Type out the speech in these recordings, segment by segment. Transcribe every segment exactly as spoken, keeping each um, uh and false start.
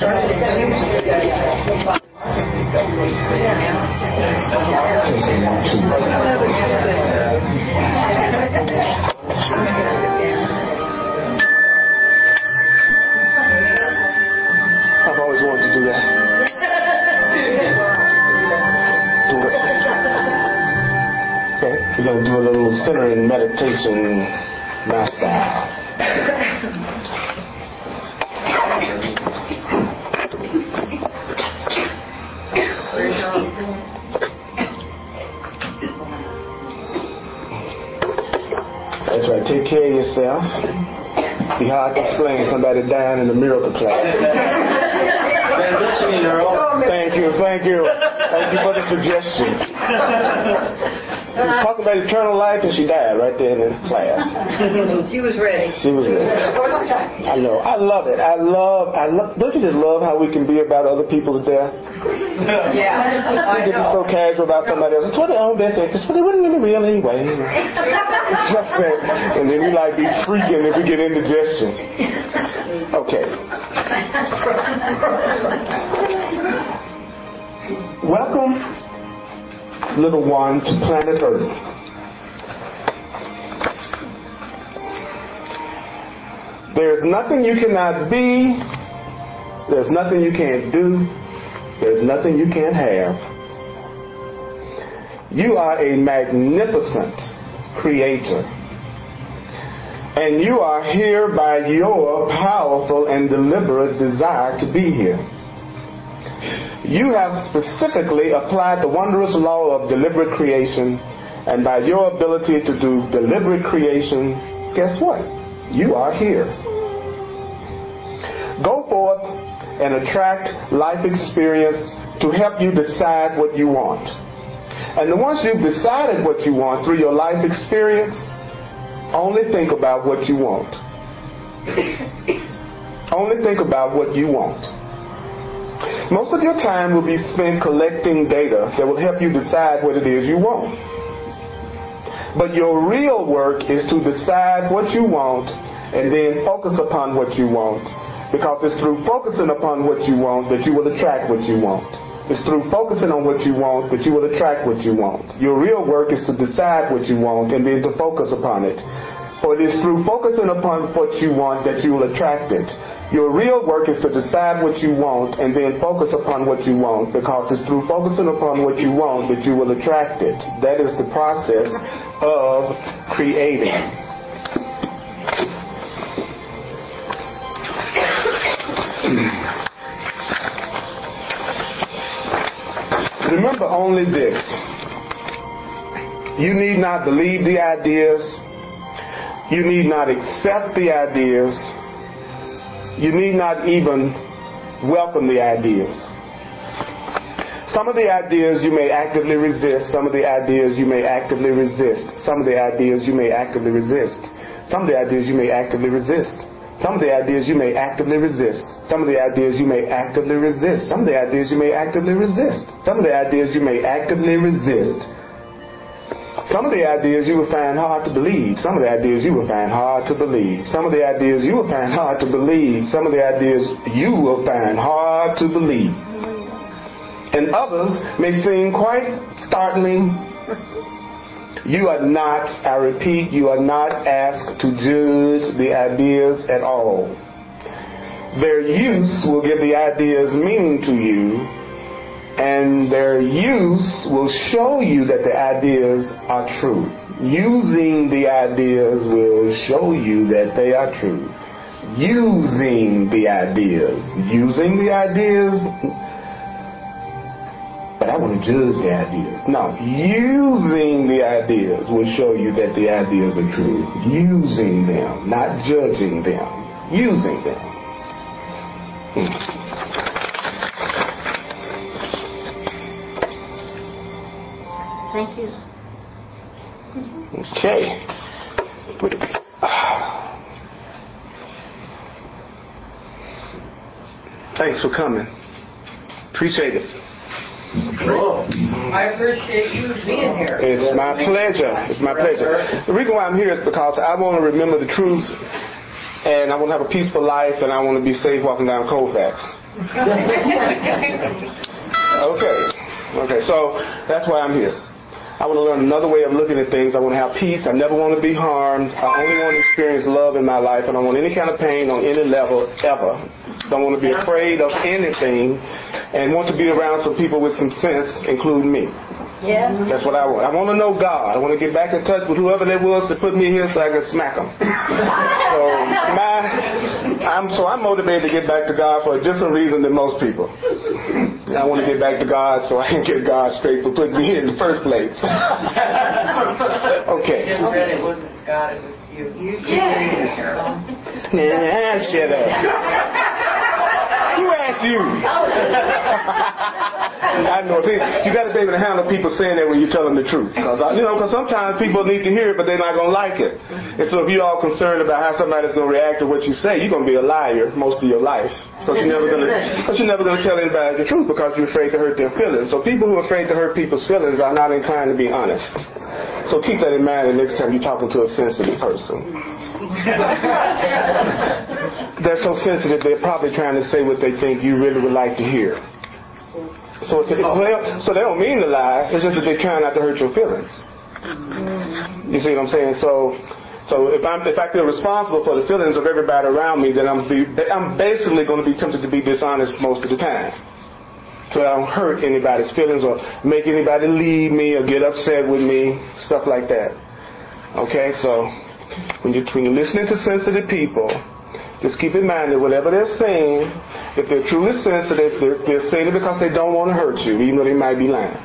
I've always wanted to do that. Do it. Okay, we're going to do a little centering meditation now style. That's right, take care of yourself. Be hard to explain somebody dying in the miracle class. Thank you, thank you. Thank you for the suggestions. She was talking about eternal life and she died right there in the class. She was ready. She was ready. I know. I love it. I love, I love, don't you just love how we can be about other people's death? Yeah. We can be so casual about somebody else. It's for their own best interest, but they wasn't really real anyway. Just saying. And then we like be freaking if we get indigestion. Okay. Welcome, little one, to planet Earth. There's nothing you cannot be. There's nothing you can't do. There's nothing you can't have. You are a magnificent creator. And you are here by your powerful and deliberate desire to be here. You have specifically applied the wondrous law of deliberate creation, and by your ability to do deliberate creation, guess what? You are here. Go forth and attract life experience to help you decide what you want. And then once you've decided what you want through your life experience, only think about what you want. Only think about what you want. Most of your time will be spent collecting data that will help you decide what it is you want. But your real work is to decide what you want and then focus upon what you want. Because it's through focusing upon what you want that you will attract what you want. It's through focusing on what you want that you will attract what you want. Your real work is to decide what you want and then to focus upon it. For it is through focusing upon what you want that you will attract it. Your real work is to decide what you want and then focus upon what you want, because it's through focusing upon what you want that you will attract it. That is the process of creating. Remember only this. You need not believe the ideas. You need not accept the ideas. You need not even welcome the ideas. Some of the ideas you may actively resist. Some of the ideas you may actively resist. Some of the ideas you may actively resist. Some of the ideas you may actively resist. Some of the ideas you may actively resist. Some of the ideas you may actively resist. Some of the ideas you may actively resist. Some of the ideas you may actively resist. Some of the ideas you will find hard to believe. Some of the ideas you will find hard to believe. Some of the ideas you will find hard to believe. Some of the ideas you will find hard to believe. And others may seem quite startling. You are not, I repeat, you are not asked to judge the ideas at all. Their use will give the ideas meaning to you, and their use will show you that the ideas are true. Using the ideas will show you that they are true. Using the ideas. Using the ideas. But I want to judge the ideas. No. Using the ideas will show you that the ideas are true. Using them. Not judging them. Using them. Hmm. Thank you. Okay. Thanks for coming. Appreciate it. Cool. I appreciate you being here. It's my pleasure. It's my pleasure. The reason why I'm here is because I want to remember the truths, and I want to have a peaceful life, and I want to be safe walking down Colfax. Okay. Okay, so that's why I'm here. I want to learn another way of looking at things. I want to have peace. I never want to be harmed. I only want to experience love in my life. I don't want any kind of pain on any level, ever. Don't want to be afraid of anything, and want to be around some people with some sense, including me. Yeah. That's what I want. I want to know God. I want to get back in touch with whoever that was that put me here so I could smack them. So my, I'm so I'm motivated to get back to God for a different reason than most people. I want to get back to God so I can get God straight for putting me here in the first place. Okay. Just read it wasn't God, it was you. You Yeah. Nah, shut up. Who asked you? I know. See, you got to be able to handle people saying that when you tell them the truth. Because you know, because sometimes people need to hear it, but they're not gonna like it. And so, if you're all concerned about how somebody's gonna react to what you say, you're gonna be a liar most of your life. Because you're never gonna, because you're never gonna tell anybody the truth because you're afraid to hurt their feelings. So, people who are afraid to hurt people's feelings are not inclined to be honest. So, keep that in mind the next time you're talking to a sensitive person. They're so sensitive, they're probably trying to say what they think you really would like to hear. So, it's, it's, well, so they don't mean to lie. It's just that they're trying not to hurt your feelings. You see what I'm saying? So, so if I'm if I feel responsible for the feelings of everybody around me, then I'm be, I'm basically going to be tempted to be dishonest most of the time, so I don't hurt anybody's feelings or make anybody leave me or get upset with me, stuff like that. Okay, so when you when you're listening to sensitive people, just keep in mind that whatever they're saying, if they're truly sensitive, they're, they're saying it because they don't want to hurt you, even though they might be lying.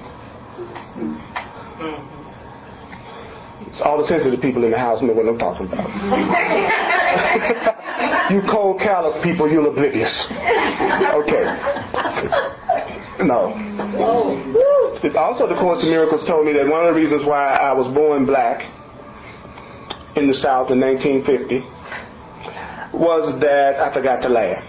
It's all the sensitive people in the house know what I'm talking about. You cold, callous people, you're oblivious. Okay. No. It, also, the Course in Miracles told me that one of the reasons why I was born black in the South in nineteen fifty was that I forgot to laugh.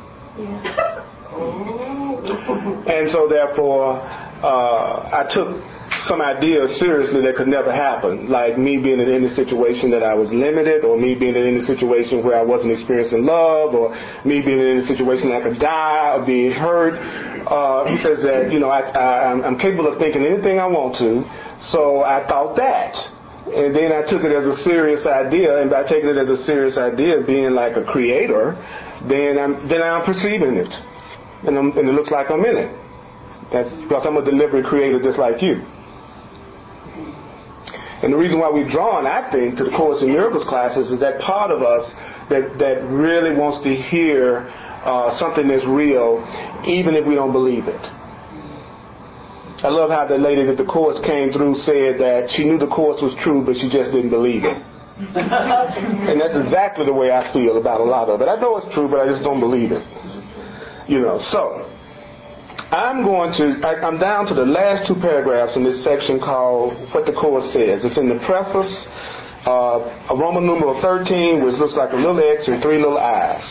And so therefore uh, I took some ideas seriously that could never happen, like me being in any situation that I was limited, or me being in any situation where I wasn't experiencing love, or me being in any situation that I could die or be hurt. Uh, he says that, you know, I, I, I'm capable of thinking anything I want to, so I thought that. And then I took it as a serious idea, and by taking it as a serious idea, being like a creator, then I'm then I'm perceiving it, and, I'm, and it looks like I'm in it. That's because I'm a deliberate creator, just like you. And the reason why we're drawn, I think, to the Course in Miracles classes is that part of us that that really wants to hear uh, something that's real, even if we don't believe it. I love how the lady that the Course came through said that she knew the Course was true, but she just didn't believe it. And that's exactly the way I feel about a lot of it. I know it's true, but I just don't believe it. You know, so I'm going to, I, I'm down to the last two paragraphs in this section called What the Course Says. It's in the preface, uh, a Roman numeral thirteen, which looks like a little X and three little I's.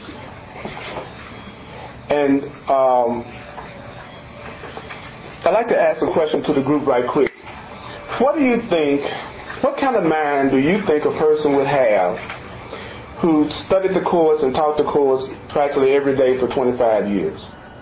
And um, I'd like to ask a question to the group right quick. What do you think, what kind of mind do you think a person would have who studied the Course and taught the Course practically every day for twenty-five years?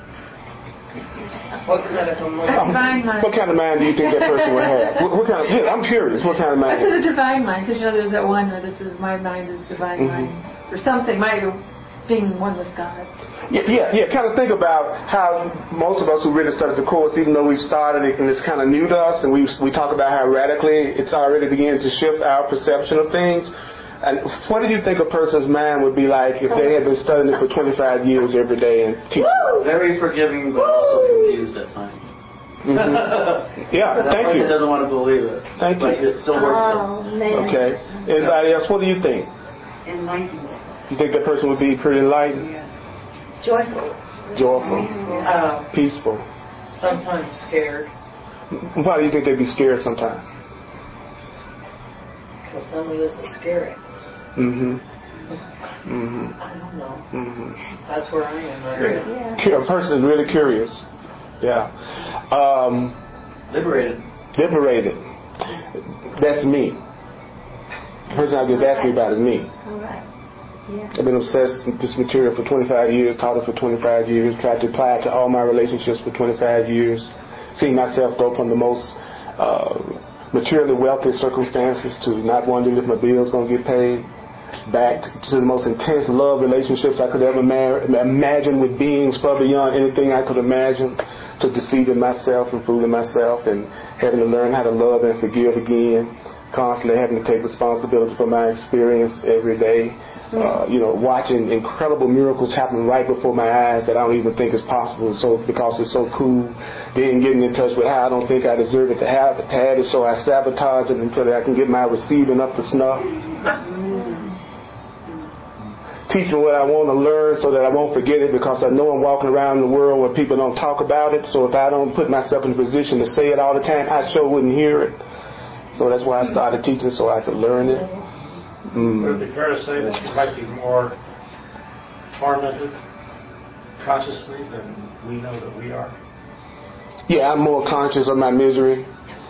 What kind of a mind? Um, what kind of mind do you think that person would have? What, what kind of? Yeah, I'm curious. What kind of mind? I said a divine mind, because you know there's that one where this is my mind is divine Mm-hmm. mind, or something. My being one with God. Yeah, yeah, yeah. Kind of think about how most of us who really studied the Course, even though we've started it and it's kind of new to us, and we we talk about how radically it's already beginning to shift our perception of things. And what do you think a person's mind would be like if they had been studying it for twenty-five years every day and teaching? Very forgiving, but also confused at times. Mm-hmm. Yeah, that thank you. That person doesn't want to believe it. Thank but you. It still works. Oh, man. Okay. Anybody else? What do you think? Enlightened. You think that person would be pretty enlightened? Yeah. Joyful. Joyful. Uh, Peaceful. sometimes scared. Why do you think they'd be scared sometimes? Because some of this is scary. Mm-hmm. Mm-hmm. I don't know. Mm-hmm. That's where I am right now. Yeah. A person is really curious. Yeah. Um, Liberated. liberated. That's me. The person I just asked me about is me. All right. Yeah. I've been obsessed with this material for twenty-five years, taught it for twenty-five years, tried to apply it to all my relationships for twenty-five years, seeing myself go from the most uh, materially wealthy circumstances to not wondering if my bill's going to get paid, back to the most intense love relationships I could ever mar- imagine with beings far beyond anything I could imagine, to deceiving myself and fooling myself and having to learn how to love and forgive again, constantly having to take responsibility for my experience every day, uh, you know, watching incredible miracles happen right before my eyes that I don't even think is possible, so because it's so cool, then getting in touch with how I don't think I deserve it to have it, to have it, so I sabotage it until I can get my receiving up to snuff. Teaching what I want to learn so that I won't forget it, because I know I'm walking around the world where people don't talk about it. So if I don't put myself in a position to say it all the time, I sure wouldn't hear it. So that's why I started teaching, so I could learn it. Mm. Would it be fair to say that you might be more tormented consciously than we know that we are? Yeah, I'm more conscious of my misery.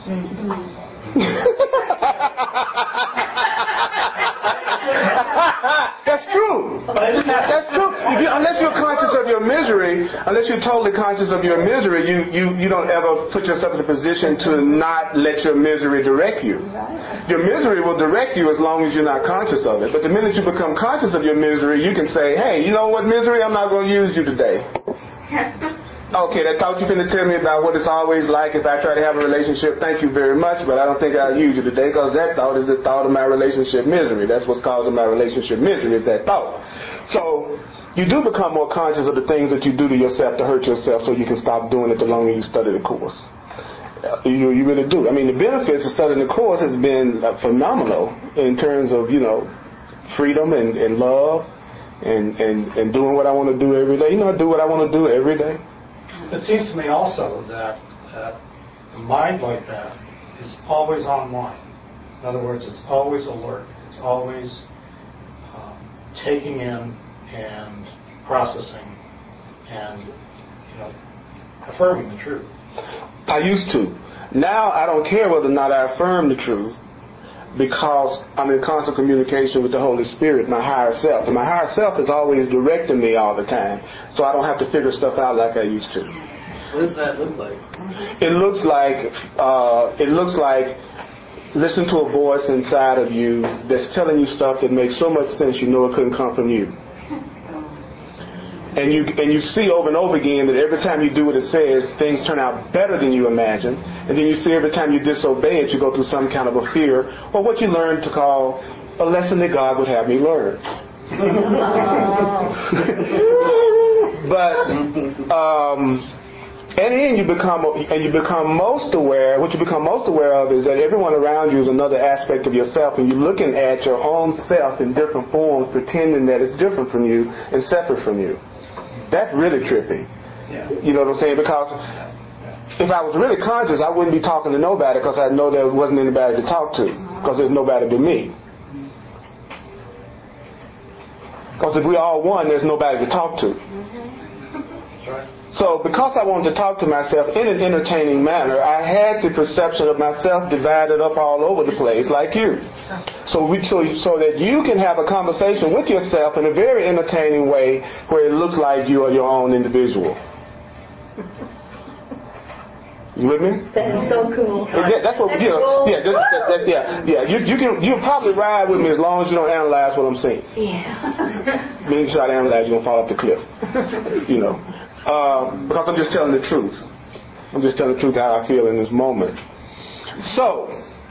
That's true. That's true. You, unless you're conscious of your misery, unless you're totally conscious of your misery, you, you, you don't ever put yourself in a position to not let your misery direct you. Your misery will direct you as long as you're not conscious of it. But the minute you become conscious of your misery, you can say, hey, you know what, misery, I'm not going to use you today. Okay, that thought you finna tell me about what it's always like if I try to have a relationship. Thank you very much, but I don't think I'll use you today, because that thought is the thought of my relationship misery. That's what's causing my relationship misery, is that thought. So you do become more conscious of the things that you do to yourself to hurt yourself, so you can stop doing it the longer you study the course. You, you really do. I mean, the benefits of studying the course has been phenomenal in terms of, you know, freedom and, and love and, and, and doing what I want to do every day. You know, I do what I want to do every day. It seems to me also that, that a mind like that is always online. In other words, it's always alert. It's always um, taking in and processing and, you know, affirming the truth. I used to. Now I don't care whether or not I affirm the truth, because I'm in constant communication with the Holy Spirit, my higher self. And my higher self is always directing me all the time, so I don't have to figure stuff out like I used to. What does that look like? It looks like, uh, it looks like listen to a voice inside of you that's telling you stuff that makes so much sense you know it couldn't come from you. And you and you see over and over again that every time you do what it says, things turn out better than you imagined. And then you see every time you disobey it, you go through some kind of a fear, or what you learn to call a lesson that God would have me learn. But um, and then you become and you become most aware. What you become most aware of is that everyone around you is another aspect of yourself, and you're looking at your own self in different forms, pretending that it's different from you and separate from you. That's really trippy. Yeah. You know what I'm saying? Because if I was really conscious, I wouldn't be talking to nobody, because I know there wasn't anybody to talk to, because there's nobody but me. Because if we all one, there's nobody to talk to. That's right. So because I wanted to talk to myself in an entertaining manner, I had the perception of myself divided up all over the place like you. So we, so, so that you can have a conversation with yourself in a very entertaining way where it looks like you are your own individual. You with me? That is so cool. Yeah, that's what, you know, yeah, that, that, that, yeah, yeah. You, you can, you'll probably ride with me as long as you don't analyze what I'm saying. Yeah. Being try to analyze, you're going to fall off the cliff. You know. Uh, because I'm just telling the truth. I'm just telling the truth how I feel in this moment. So,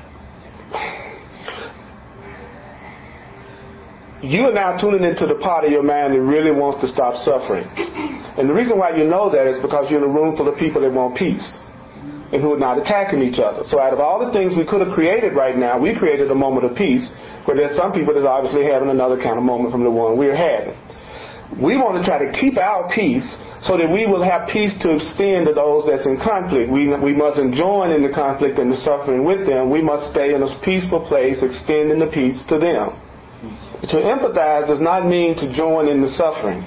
you are now tuning into the part of your mind that really wants to stop suffering. And the reason why you know that is because you're in a room full of people that want peace and who are not attacking each other. So out of all the things we could have created right now, we created a moment of peace, where there's some people that's obviously having another kind of moment from the one we're having. We want to try to keep our peace so that we will have peace to extend to those that's in conflict. We, we mustn't join in the conflict and the suffering with them. We must stay in a peaceful place, extending the peace to them. To empathize does not mean to join in the suffering.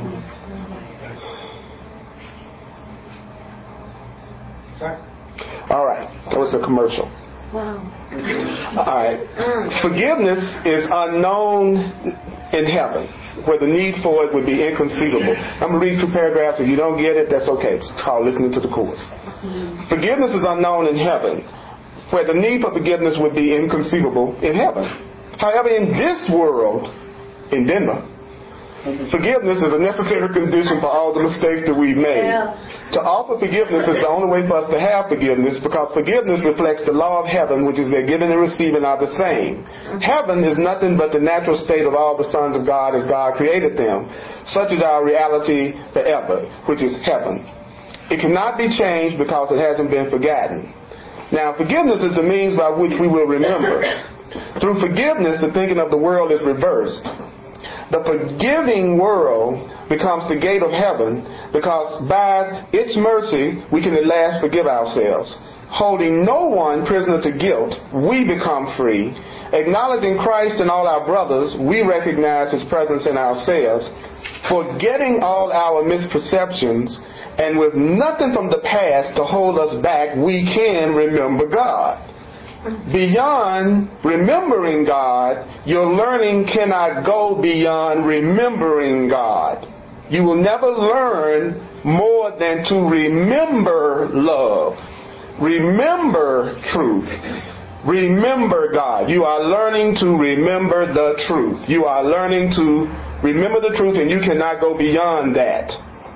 Sorry. All right, that was a commercial. Wow. All right. Forgiveness is unknown in heaven, where the need for it would be inconceivable. I'm going to read two paragraphs. If you don't get it, that's okay. It's called listening to the course. Forgiveness is unknown in heaven, where the need for forgiveness would be inconceivable in heaven. However, in this world, in Denver, forgiveness is a necessary condition for all the mistakes that we've made. Yeah. To offer forgiveness is the only way for us to have forgiveness, because forgiveness reflects the law of heaven, which is that giving and receiving are the same. Heaven is nothing but the natural state of all the sons of God as God created them. Such is our reality forever, which is heaven. It cannot be changed because it hasn't been forgotten. Now, forgiveness is the means by which we will remember. Through forgiveness, the thinking of the world is reversed. The forgiving world becomes the gate of heaven, because by its mercy we can at last forgive ourselves. Holding no one prisoner to guilt, we become free. Acknowledging Christ in all our brothers, we recognize His presence in ourselves. Forgetting all our misperceptions, and with nothing from the past to hold us back, we can remember God. Beyond remembering God, your learning cannot go beyond remembering God. You will never learn more than to remember love, remember truth, remember God. You are learning to remember the truth. You are learning to remember the truth, and you cannot go beyond that.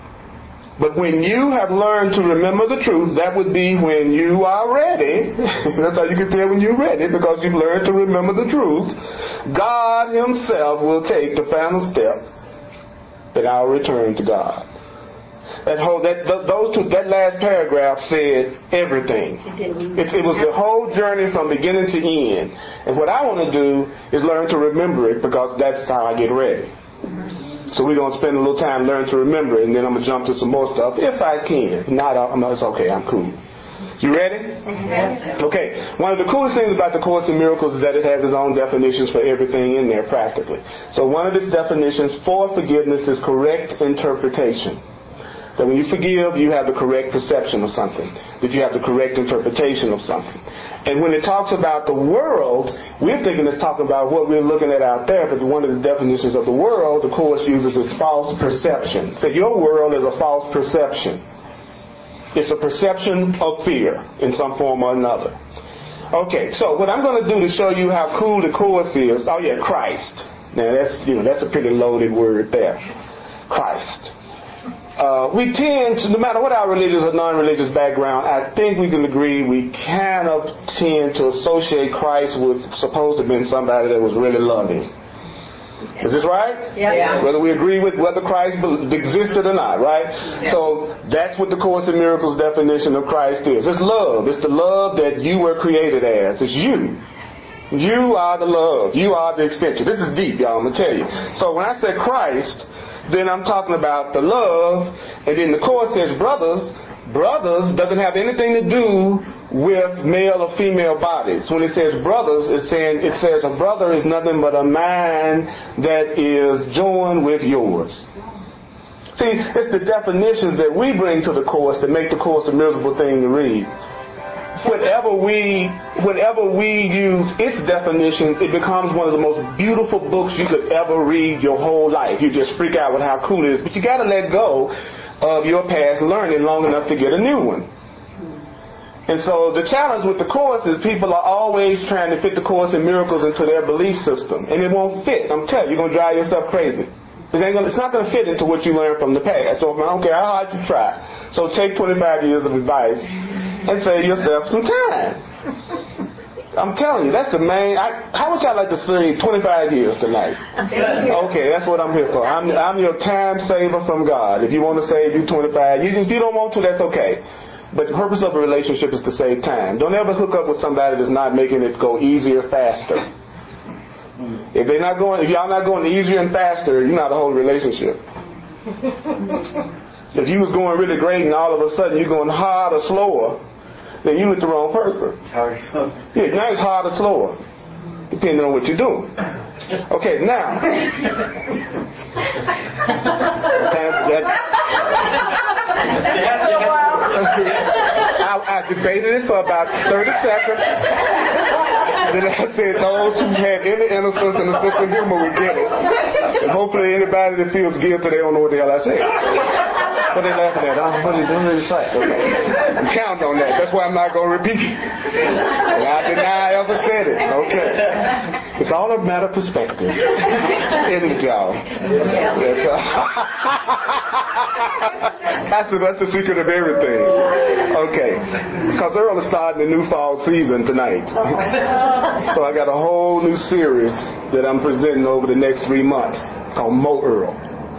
But when you have learned to remember the truth, that would be when you are ready. That's how you can tell when you're ready, because you've learned to remember the truth. God Himself will take the final step, that I'll return to God. That whole that those two that last paragraph said everything. It, it was the whole journey from beginning to end. And what I want to do is learn to remember it, because that's how I get ready. So we're going to spend a little time learning to remember it, and then I'm going to jump to some more stuff, if I can. If not, I'm, it's okay. I'm cool. You ready? Mm-hmm. Okay. One of the coolest things about the Course in Miracles is that it has its own definitions for everything in there, practically. So one of its definitions for forgiveness is correct interpretation. That when you forgive, you have the correct perception of something. That you have the correct interpretation of something. And when it talks about the world, we're thinking it's talking about what we're looking at out there, but one of the definitions of the world, the Course uses is false perception. So your world is a false perception. It's a perception of fear in some form or another. Okay, so what I'm going to do to show you how cool the Course is, oh yeah, Christ. Now that's, you know, that's a pretty loaded word there. Christ. Uh, we tend to, no matter what our religious or non-religious background, I think we can agree we kind of tend to associate Christ with supposed to have been somebody that was really loving. Is this right? Yeah. yeah. Whether we agree with whether Christ existed or not, right? Yeah. So that's what the Course in Miracles definition of Christ is. It's love. It's the love that you were created as. It's you. You are the love. You are the extension. This is deep, y'all. I'm going to tell you. So when I say Christ, then I'm talking about the love, and then the Course says brothers. Brothers doesn't have anything to do with male or female bodies. When it says brothers, it's saying it says a brother is nothing but a mind that is joined with yours. See, it's the definitions that we bring to the Course that make the Course a miserable thing to read. Whenever we, whenever we use its definitions, it becomes one of the most beautiful books you could ever read your whole life. You just freak out with how cool it is. But you got to let go of your past learning long enough to get a new one. And so the challenge with the Course is people are always trying to fit the Course in Miracles into their belief system. And it won't fit. I'm telling you, you're going to drive yourself crazy. It ain't gonna, it's not going to fit into what you learned from the past. So I don't care how hard you try. So take twenty-five years of advice and save yourself some time. I'm telling you, that's the main. I, how would y'all like to see twenty-five years tonight? Okay, that's what I'm here for. I'm, I'm your time saver from God. If you want to save you twenty-five, you, if you don't want to, that's okay. But the purpose of a relationship is to save time. Don't ever hook up with somebody that's not making it go easier, faster. If they're not going, if y'all not going easier and faster, you're not a whole relationship. If you was going really great and all of a sudden you're going harder, slower, then you with the wrong person. Yeah, now it's harder, slower, depending on what you're doing. Okay, now. I, I debated it for about thirty seconds. Then I said those who had any innocence and a sense of humor would get it. And hopefully anybody that feels guilty, they don't know what the hell I said. What they laughing at? Oh, what are they doing? Okay. I'm counting on that. That's why I'm not going to repeat it. And I deny I ever said it. Okay. It's all a matter of perspective. Isn't it, y'all? That's, uh, that's, the, that's the secret of everything. Okay. Because Earl is starting a new fall season tonight. So I got a whole new series that I'm presenting over the next three months called Mo Earl.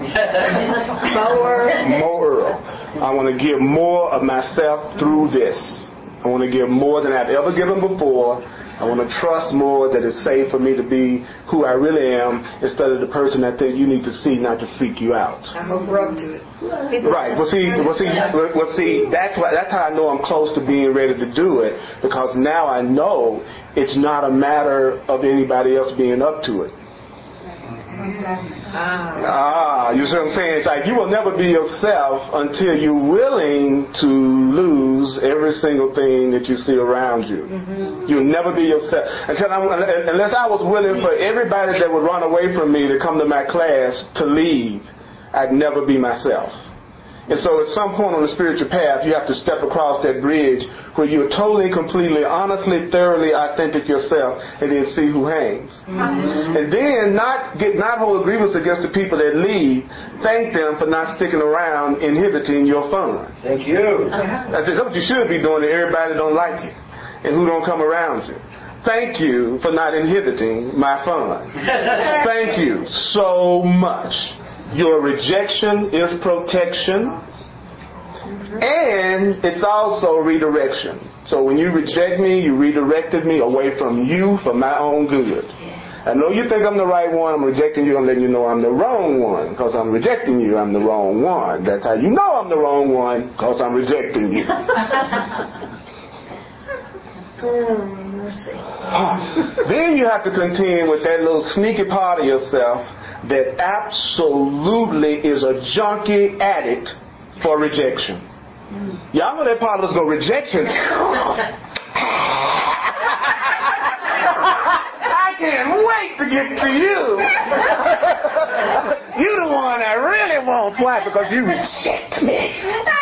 Mo Earl. I want to give more of myself through this. I want to give more than I've ever given before. I want to trust more that it's safe for me to be who I really am instead of the person I think you need to see not to freak you out. I hope we're up to it. Right. Well, see, well, see, well, see. That's why. That's how I know I'm close to being ready to do it, because now I know it's not a matter of anybody else being up to it. Ah, you see what I'm saying? It's like you will never be yourself until you're willing to lose every single thing that you see around you. Mm-hmm. You'll never be yourself until I'm, unless I was willing for everybody that would run away from me to come to my class to leave. I'd never be myself. And so at some point on the spiritual path, you have to step across that bridge where you're totally, completely, honestly, thoroughly authentic yourself, and then see who hangs. Mm-hmm. And then not get not hold a grievance against the people that leave. Thank them for not sticking around, inhibiting your fun. Thank you. That's what you should be doing to everybody that don't like you and who don't come around you. Thank you for not inhibiting my fun. Thank you so much. Your rejection is protection, and it's also redirection. So when you reject me, you redirected me away from you for my own good. I know you think I'm the right one. I'm rejecting you. I'm letting you know I'm the wrong one. Because I'm rejecting you, I'm the wrong one. That's how you know I'm the wrong one, because I'm rejecting you. Then you have to contend with that little sneaky part of yourself that absolutely is a junkie addict for rejection. Y'all know that part of us go, rejection. I can't wait to get to you. You the one I really want. Why? Because you reject me.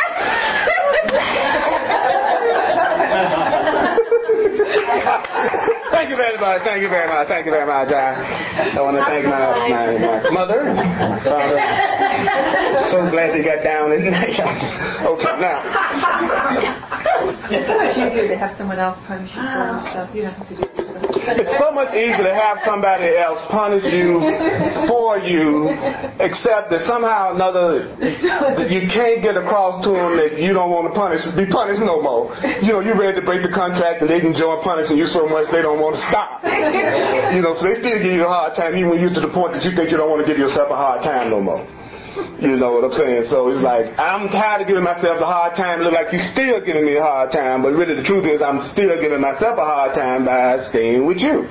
Thank you very much. Thank you very much. Thank you very much. I, I want to thank my, my, my mother and my father. So glad they got down in night. Okay, now. It's so much easier to have someone else punish you for stuff. You don't have to do it yourself. It's so much easier to have somebody else punish you for you, except that somehow or another you can't get across to them that you don't want to punish, be punished no more. You know, you're ready to break the contract and they can join punishing you so much they don't want to stop. You know, so they still give you a hard time even when you're to the point that you think you don't want to give yourself a hard time no more. You know what I'm saying? So it's like, I'm tired of giving myself a hard time. It looks like you're still giving me a hard time, but really the truth is I'm still giving myself a hard time by staying with you.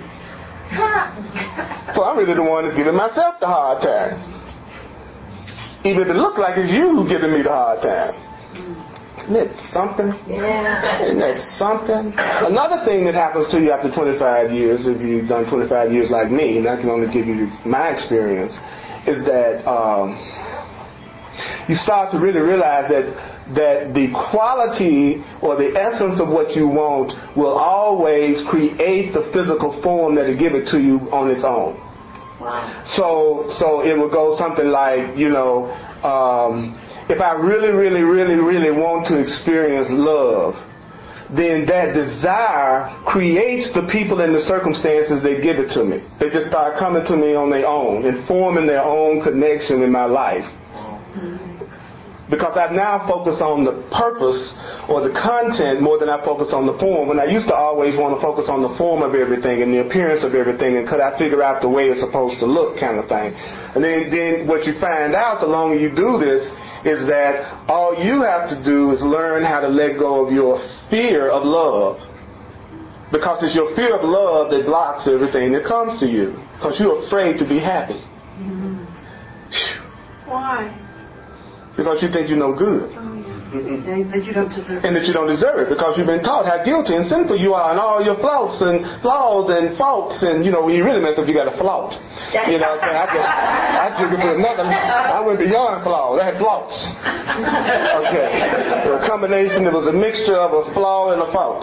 So I'm really the one that's giving myself the hard time. Even if it looks like it's you who's giving me the hard time. Isn't that something? Yeah. Isn't that something? Another thing that happens to you after twenty-five years, if you've done twenty-five years like me, and I can only give you my experience, is that um, you start to really realize that that the quality or the essence of what you want will always create the physical form that will give it to you on its own. Wow. So so it will go something like, you know, um, if I really, really, really, really want to experience love, then that desire creates the people and the circumstances that give it to me. They just start coming to me on their own and forming their own connection in my life. Because I've now focused on the purpose or the content more than I focus on the form. When I used to always want to focus on the form of everything and the appearance of everything, and could I figure out the way it's supposed to look kind of thing. And then, then what you find out the longer you do this is that all you have to do is learn how to let go of your fear of love. Because it's your fear of love that blocks everything that comes to you. Because you're afraid to be happy. Mm-hmm. Why? Because you think you're no good. Oh, yeah. And that you don't deserve and that you don't deserve it because you've been taught how guilty and sinful you are and all your flaws and flaws and faults, and you know when you really mess up you got a flaw. You know, so I just I took it to another. I went beyond flaws. I had flaws. Okay, a combination. It was a mixture of a flaw and a fault.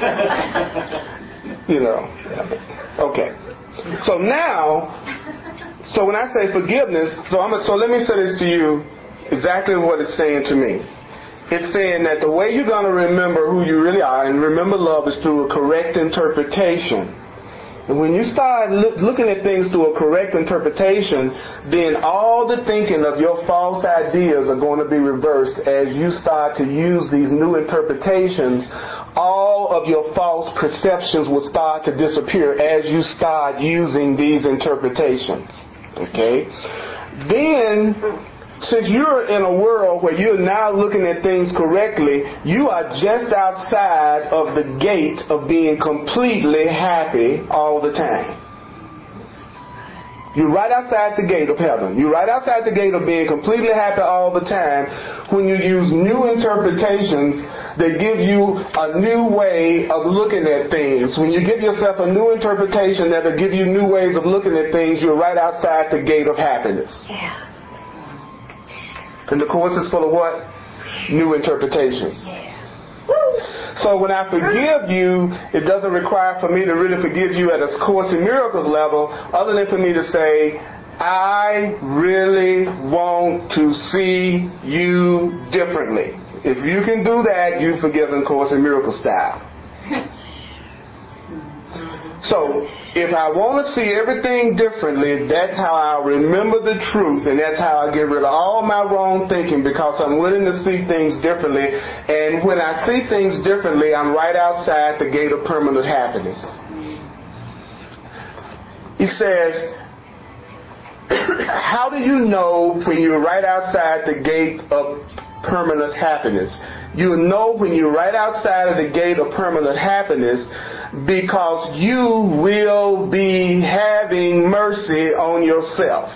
You know. Okay. So now, so when I say forgiveness, so I'm so let me say this to you, exactly what it's saying to me. It's saying that the way you're going to remember who you really are and remember love is through a correct interpretation. And when you start look, looking at things through a correct interpretation, then all the thinking of your false ideas are going to be reversed as you start to use these new interpretations. All of your false perceptions will start to disappear as you start using these interpretations. Okay? Then, since you're in a world where you're now looking at things correctly, you are just outside of the gate of being completely happy all the time. You're right outside the gate of heaven. You're right outside the gate of being completely happy all the time when you use new interpretations that give you a new way of looking at things. When you give yourself a new interpretation that will give you new ways of looking at things, you're right outside the gate of happiness. Yeah. And the Course is full of what? New interpretations. So when I forgive you, it doesn't require for me to really forgive you at a Course in Miracles level, other than for me to say, I really want to see you differently. If you can do that, you've forgiven Course in Miracles style. So, if I want to see everything differently, that's how I remember the truth, and that's how I get rid of all my wrong thinking, because I'm willing to see things differently. And when I see things differently, I'm right outside the gate of permanent happiness. He says, how do you know when you're right outside the gate of permanent happiness? You know when you're right outside of the gate of permanent happiness because you will be having mercy on yourself.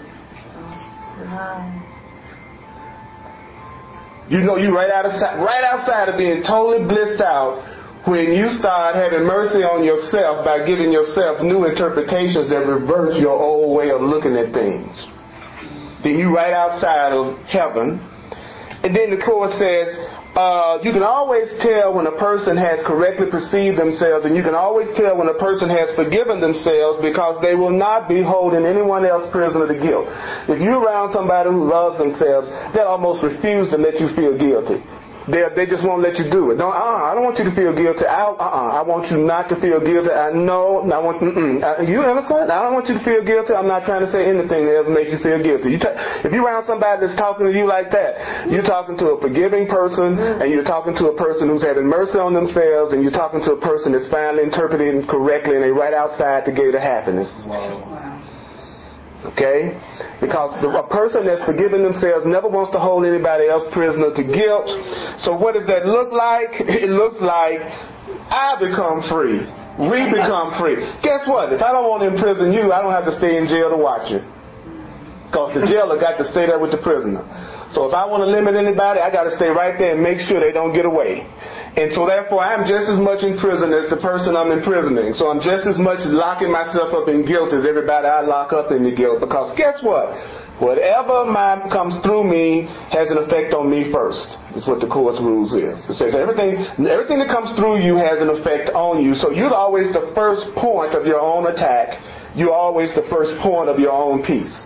You know you're right outside, right outside of being totally blissed out when you start having mercy on yourself by giving yourself new interpretations that reverse your old way of looking at things. Then you're right outside of heaven. And then the Course says, uh, you can always tell when a person has correctly perceived themselves, and you can always tell when a person has forgiven themselves because they will not be holding anyone else prisoner to guilt. If you're around somebody who loves themselves, they'll almost refuse to let you feel guilty. They they just won't let you do it. Don't, uh, I don't want you to feel guilty. I, uh-uh, I want you not to feel guilty. I, no, I want, mm-mm. I, you understand? I don't want you to feel guilty. I'm not trying to say anything that ever make you feel guilty. You t- if you're around somebody that's talking to you like that, you're talking to a forgiving person, and you're talking to a person who's having mercy on themselves, and you're talking to a person that's finally interpreting correctly, and they're right outside the gate of happiness. Wow. Okay? Because the, a person that's forgiven themselves never wants to hold anybody else prisoner to guilt. So what does that look like? It looks like I become free. We become free. Guess what? If I don't want to imprison you, I don't have to stay in jail to watch you. Because the jailer got to stay there with the prisoner. So if I want to limit anybody, I got to stay right there and make sure they don't get away. And so therefore I'm just as much in prison as the person I'm imprisoning. So I'm just as much locking myself up in guilt as everybody I lock up in the guilt. Because guess what? Whatever my comes through me has an effect on me first. That's what the Course rules is. It says everything everything that comes through you has an effect on you. So you're always the first point of your own attack. You're always the first point of your own peace.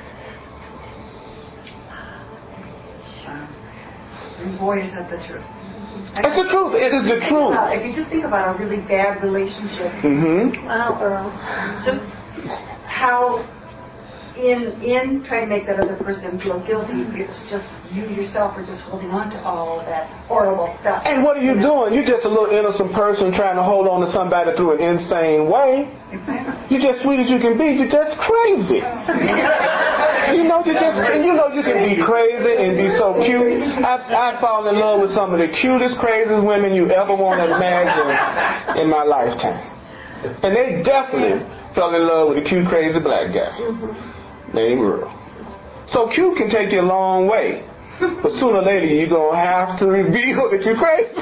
And boy, is that the truth. It's the truth. It is the truth. If you just think about a really bad relationship, Mm-hmm. wow, Earl, just how in in trying to make that other person feel guilty, it's just you yourself are just holding on to all of that horrible stuff. And what are you doing? You're just a little innocent person trying to hold on to somebody through an insane way. You're just sweet as you can be. You're just crazy. You know, you just and you know you can be crazy and be so cute. I've I've fallen in love with some of the cutest, craziest women you ever want to imagine in my lifetime. And they definitely fell in love with a cute, crazy black guy named Earl. So cute can take you a long way. But sooner or later, you're going to have to reveal that you're crazy.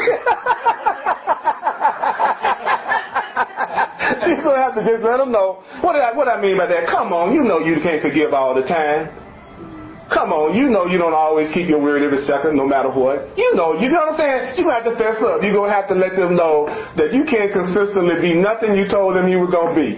You're going to have to just let them know. What did I, what I mean by that? Come on, you know you can't forgive all the time. Come on, you know you don't always keep your word every second, no matter what. You know, you know what I'm saying? You're going to have to fess up. You're going to have to let them know that you can't consistently be nothing you told them you were going to be.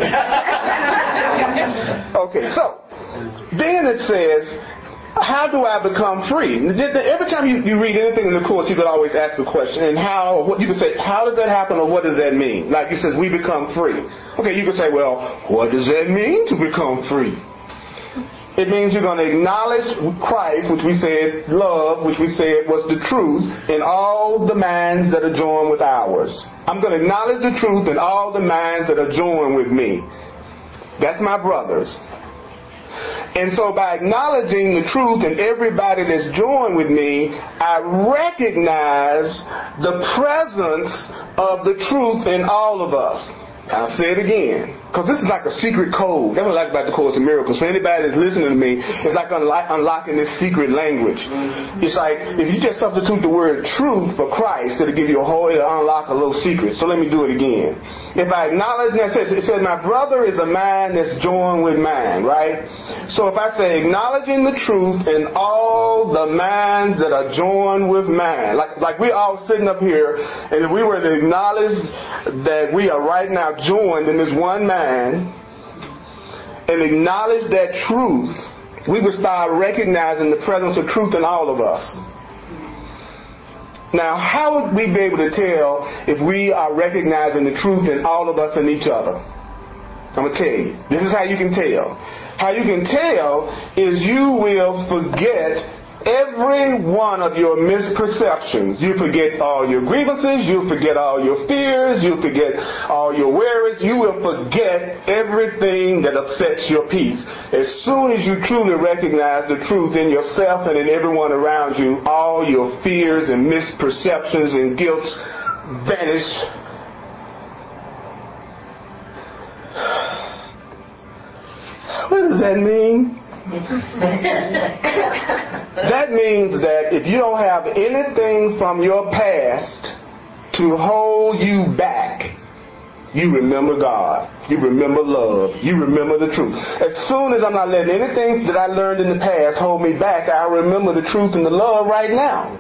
Okay, so, then it says, how do I become free? Every time you, you read anything in the Course, you could always ask a question. And how, what you could say, how does that happen or what does that mean? Like it says, we become free. Okay, you could say, well, what does that mean to become free? It means you're going to acknowledge Christ, which we said, love, which we said was the truth, in all the minds that are joined with ours. I'm going to acknowledge the truth in all the minds that are joined with me. That's my brothers. And so by acknowledging the truth in everybody that's joined with me, I recognize the presence of the truth in all of us. I'll say it again, because this is like a secret code. That's what I like about the Course in Miracles. For anybody that's listening to me, it's like unlock, unlocking this secret language. It's like if you just substitute the word truth for Christ, it'll give you a whole, it'll unlock a little secret. So let me do it again. If I acknowledge, and it says, it says, my brother is a mind that's joined with mine, right? So if I say acknowledging the truth in all the minds that are joined with mine, like like we're all sitting up here, and if we were to acknowledge that we are right now joined in this one mind, and acknowledge that truth, we would start recognizing the presence of truth in all of us. Now, how would we be able to tell if we are recognizing the truth in all of us and each other? I'm going to tell you. This is how you can tell. How you can tell is you will forget every one of your misperceptions. You forget all your grievances. You'll forget all your fears. You'll forget all your worries. You will forget everything that upsets your peace. As soon as you truly recognize the truth in yourself and in everyone around you, all your fears and misperceptions and guilt vanish. What does that mean? That means that if you don't have anything from your past to hold you back, you remember God. You remember love. You remember the truth. As soon as I'm not letting anything that I learned in the past hold me back, I remember the truth and the love right now.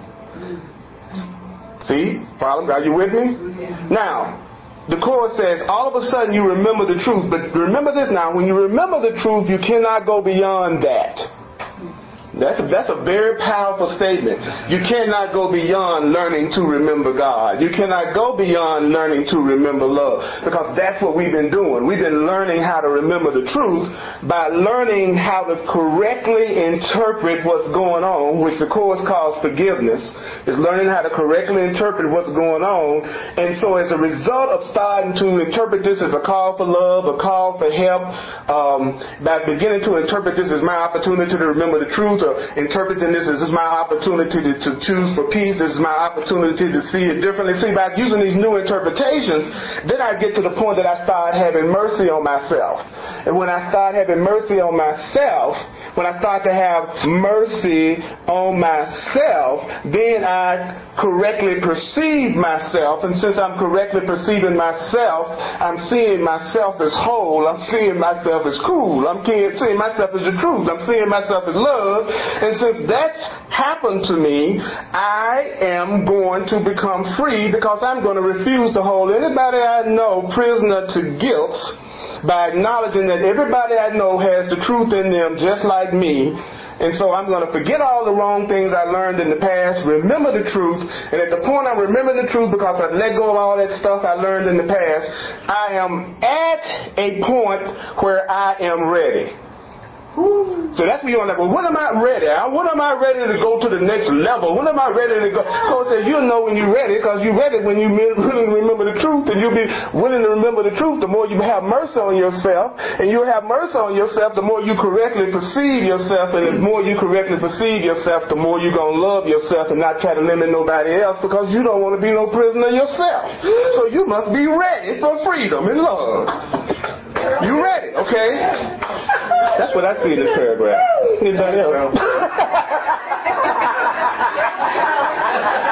See? Problem? Are you with me? Now, the Course says, all of a sudden you remember the truth. But remember this now, when you remember the truth, you cannot go beyond that. That's a, that's a very powerful statement. You cannot go beyond learning to remember God. You cannot go beyond learning to remember love. Because that's what we've been doing. We've been learning how to remember the truth by learning how to correctly interpret what's going on, which the Course calls forgiveness. It's learning how to correctly interpret what's going on. And so as a result of starting to interpret this as a call for love, a call for help, um, by beginning to interpret this as my opportunity to remember the truth, interpreting this as this is my opportunity to, to choose for peace, this is my opportunity to see it differently. See, by using these new interpretations, then I get to the point that I start having mercy on myself. And when I start having mercy on myself, when I start to have mercy on myself, then I correctly perceive myself. And since I'm correctly perceiving myself, I'm seeing myself as whole. I'm seeing myself as cool. I'm seeing myself as the truth. I'm seeing myself as love. And since that's happened to me, I am going to become free because I'm going to refuse to hold anybody I know prisoner to guilt by acknowledging that everybody I know has the truth in them just like me. And so I'm going to forget all the wrong things I learned in the past, remember the truth, and at the point I'm remembering the truth because I've let go of all that stuff I learned in the past, I am at a point where I am ready. So that's when you're like, well, when am I ready? When am I ready to go to the next level? When am I ready to go? Coach says you'll know when you're ready because you're ready when you're willing to remember the truth. And you'll be willing to remember the truth the more you have mercy on yourself. And you'll have mercy on yourself the more you correctly perceive yourself. And the more you correctly perceive yourself, the more you're going to love yourself and not try to limit nobody else because you don't want to be no prisoner yourself. So you must be ready for freedom and love. You ready, okay? That's what I see in this paragraph. Anybody else?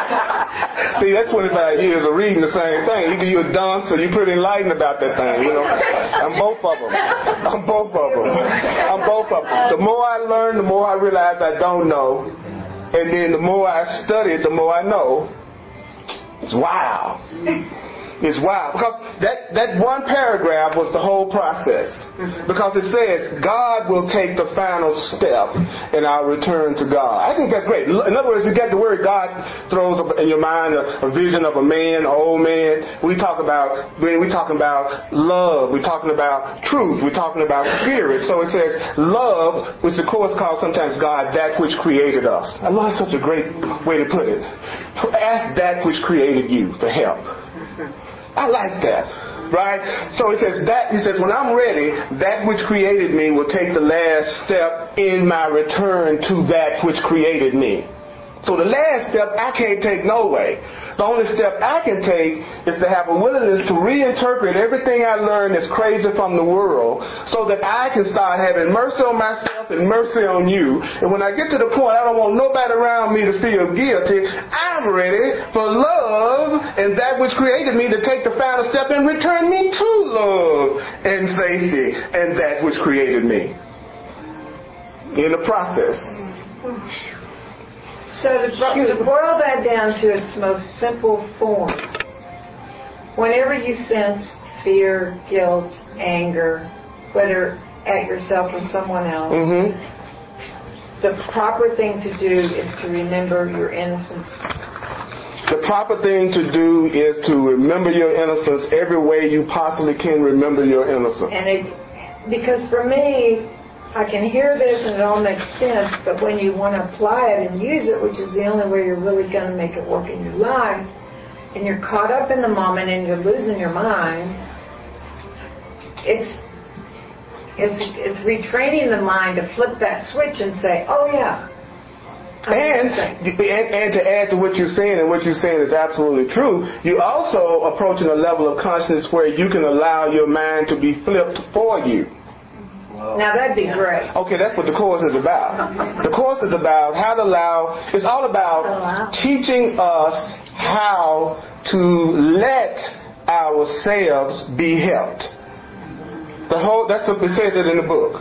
See, that's twenty-five years of reading the same thing. Either you're a dunce or you're pretty enlightened about that thing, you know. I'm both of them. I'm both of them. I'm both of them. The more I learn, the more I realize I don't know. And then the more I study it, the more I know. It's wild. It's wild. Because that, that one paragraph was the whole process. Because it says, God will take the final step in our return to God. I think that's great. In other words, you get the word God throws up in your mind a, a vision of a man, an old man. We talk about, we're talking about love. We're talking about truth. We're talking about spirit. So it says, love, which the course calls sometimes God, that which created us. I love such a great way to put it. Ask that which created you for help. I like that, right? So he says that he says when I'm ready, that which created me will take the last step in my return to that which created me. So the last step I can't take no way. The only step I can take is to have a willingness to reinterpret everything I learned that's crazy from the world so that I can start having mercy on myself and mercy on you. And when I get to the point I don't want nobody around me to feel guilty, I'm ready for love and that which created me to take the final step and return me to love and safety and that which created me. In the process. So to, to boil that down to its most simple form, whenever you sense fear, guilt, anger, whether at yourself or someone else, Mm-hmm. the proper thing to do is to remember your innocence. The proper thing to do is to remember your innocence every way you possibly can remember your innocence. And it, because for me, I can hear this and it all makes sense, but when you want to apply it and use it, which is the only way you're really going to make it work in your life, and you're caught up in the moment and you're losing your mind, it's it's it's retraining the mind to flip that switch and say, oh yeah. And, and and to add to what you're saying, and what you're saying is absolutely true, you're also approaching a level of consciousness where you can allow your mind to be flipped for you. Now that'd be great. Okay, that's what the course is about. The course is about how to allow, it's all about teaching us how to let ourselves be helped. The whole, that's what it says it in the book.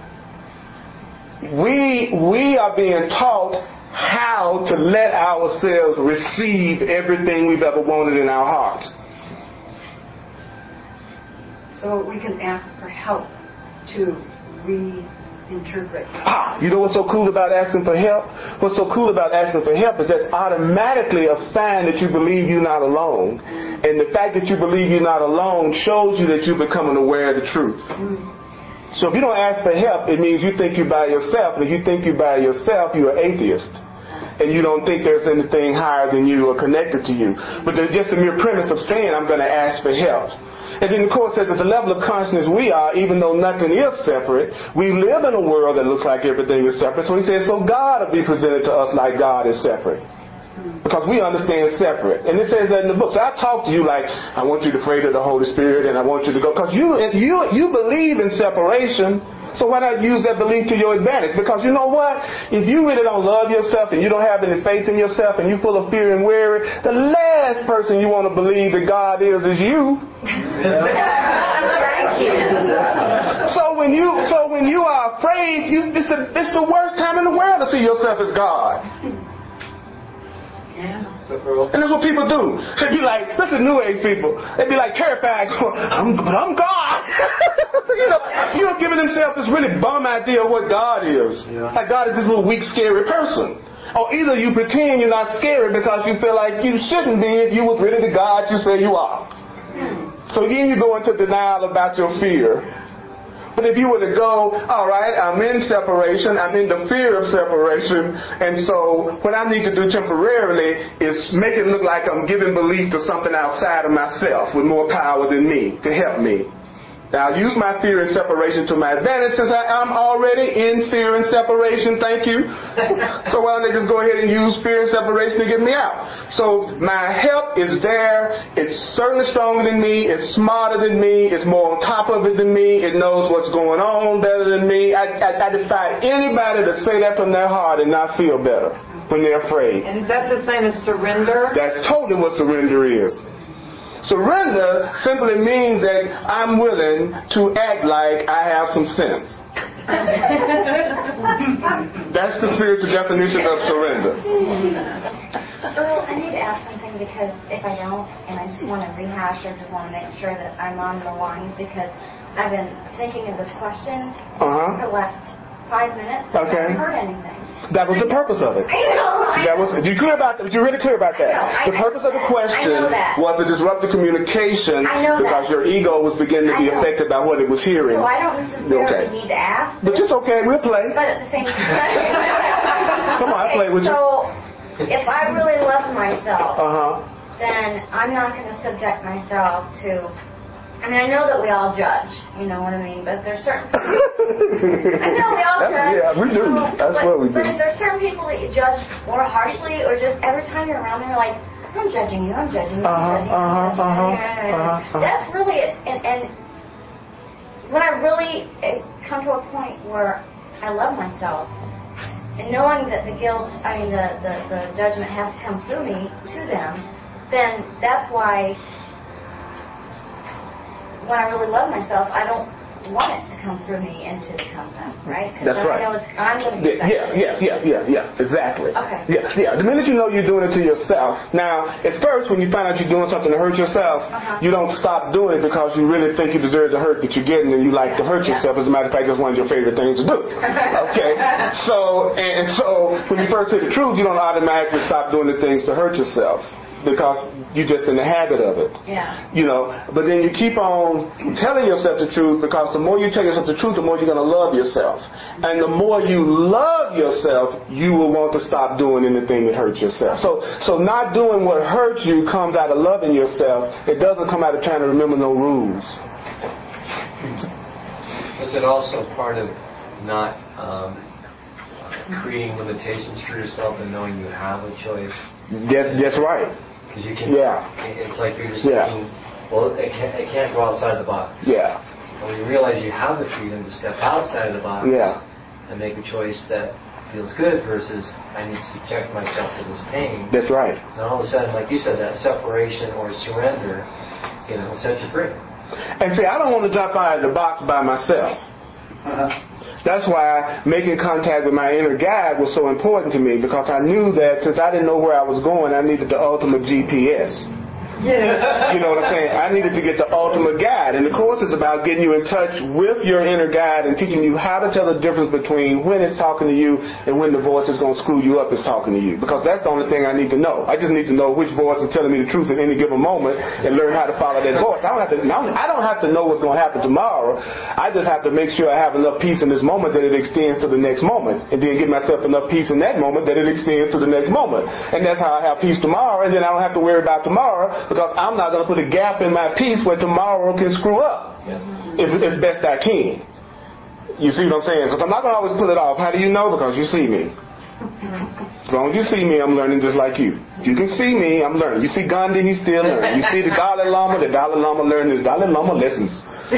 We, we are being taught how to let ourselves receive everything we've ever wanted in our hearts. So we can ask for help to reinterpret. Ah, you know what's so cool about asking for help? What's so cool about asking for help is that's automatically a sign that you believe you're not alone. And the fact that you believe you're not alone shows you that you're becoming aware of the truth. So if you don't ask for help, it means you think you're by yourself. And if you think you're by yourself, you're an atheist. And you don't think there's anything higher than you or connected to you. But there's just the mere premise of saying, I'm going to ask for help. And then the Course says at the level of consciousness we are, even though nothing is separate, we live in a world that looks like everything is separate. So he says, so God will be presented to us like God is separate. Because we understand separate. And it says that in the book. So I talk to you like, I want you to pray to the Holy Spirit and I want you to go. Because you, you, you believe in separation. So why not use that belief to your advantage? Because you know what? If you really don't love yourself and you don't have any faith in yourself and you're full of fear and worry, the last person you want to believe that God is is you. Thank you. So when you so when you are afraid, you, it's the it's the worst time in the world to see yourself as God. Yeah. And that's what people do. They'd be like, listen, New Age people. They'd be like terrified. I'm, but I'm God. you know, you know, giving themselves this really bum idea of what God is. Yeah. Like God is this little weak, scary person. Or either you pretend you're not scary because you feel like you shouldn't be if you was really the God you say you are. So then you go into denial about your fear. But if you were to go, all right, I'm in separation, I'm in the fear of separation, and so what I need to do temporarily is make it look like I'm giving belief to something outside of myself with more power than me to help me. Now, I'll use my fear and separation to my advantage since I, I'm already in fear and separation, thank you. So why don't they just go ahead and use fear and separation to get me out? So my help is there. It's certainly stronger than me. It's smarter than me. It's more on top of it than me. It knows what's going on better than me. I, I, I defy anybody to say that from their heart and not feel better. when they're afraid. And is that the same as surrender? That's totally what surrender is. Surrender simply means that I'm willing to act like I have some sense. That's the spiritual definition of surrender. Earl, I need to ask something, because if I don't, and I just want to rehash or just want to make sure that I'm on the lines, because I've been thinking of this question Uh-huh. for the last five minutes. Okay. I haven't heard anything. That was the purpose of it. I know. I That was. You clear about that? You really clear about that? I know, The I- purpose of the question I know that. was to disrupt the communication I know because that. your ego was beginning to be I know. affected by what it was hearing. So I don't necessarily Okay. need to ask. But it's okay. We'll play. But at the same time, Come on, I'll play with you. So if I really love myself, Uh huh. then I'm not going to subject myself to. I mean, I know that we all judge, you know what I mean, but there's certain. I know we all That's- judge. yeah, we do. So, That's but, what we do. But if there's certain people that you judge more harshly, or just every time you're around them, you're like, I'm judging you, I'm judging you, I'm Uh-huh, judging you, I'm uh-huh, judging you. uh-huh, uh-huh, uh-huh. That's really it. And, and when I really eh, come to a point where I love myself, and knowing that the guilt, I mean, the, the, the judgment has to come through me to them, then that's why when I really love myself, I don't want it to come through me and to come them, right? That's I right. know it's, I'm going to be Yeah, yeah, yeah, yeah, yeah, exactly. Okay. Yeah, yeah. The minute you know you're doing it to yourself, now, at first, when you find out you're doing something to hurt yourself, Uh-huh. you don't stop doing it because you really think you deserve the hurt that you're getting and you like to hurt Yeah. yourself. As a matter of fact, that's one of your favorite things to do. Okay? So, and so, when you first hear the truth, you don't automatically stop doing the things to hurt yourself because you're just in the habit of it. Yeah. You know, but then you keep on telling yourself the truth, because the more you tell yourself the truth, the more you're going to love yourself. And the more you love yourself, you will want to stop doing anything that hurts yourself. So, so not doing what hurts you comes out of loving yourself. It doesn't come out of trying to remember no rules. Is it also part of not um, creating limitations for yourself and knowing you have a choice? That's, that's right. Because you can. Yeah. It's like you're just Yeah. thinking, well, it can't, it can't go outside the box. Yeah. And when you realize you have the freedom to step outside of the box Yeah. and make a choice that feels good versus I need to subject myself to this pain. That's right. And all of a sudden, like you said, that separation or surrender, you know, sets you free. And see, I don't want to jump out of the box by myself. Uh-huh. That's why making contact with my inner guide was so important to me, because I knew that since I didn't know where I was going, I needed the ultimate G P S. Yeah. You know what I'm saying? I needed to get the ultimate guide. And the course is about getting you in touch with your inner guide and teaching you how to tell the difference between when it's talking to you and when the voice is going to screw you up is talking to you. Because that's the only thing I need to know. I just need to know which voice is telling me the truth at any given moment and learn how to follow that voice. I don't have to, I don't have to know what's going to happen tomorrow. I just have to make sure I have enough peace in this moment that it extends to the next moment. And then give myself enough peace in that moment that it extends to the next moment. And that's how I have peace tomorrow. And then I don't have to worry about tomorrow, because I'm not going to put a gap in my peace where tomorrow can screw up as, as best I can. You see what I'm saying? Because I'm not going to always pull it off. How do you know? Because you see me. As long as you see me, I'm learning just like you. You can see me, I'm learning. You see Gandhi, he's still learning. You see the Dalai Lama, the Dalai Lama learning his Dalai Lama lessons.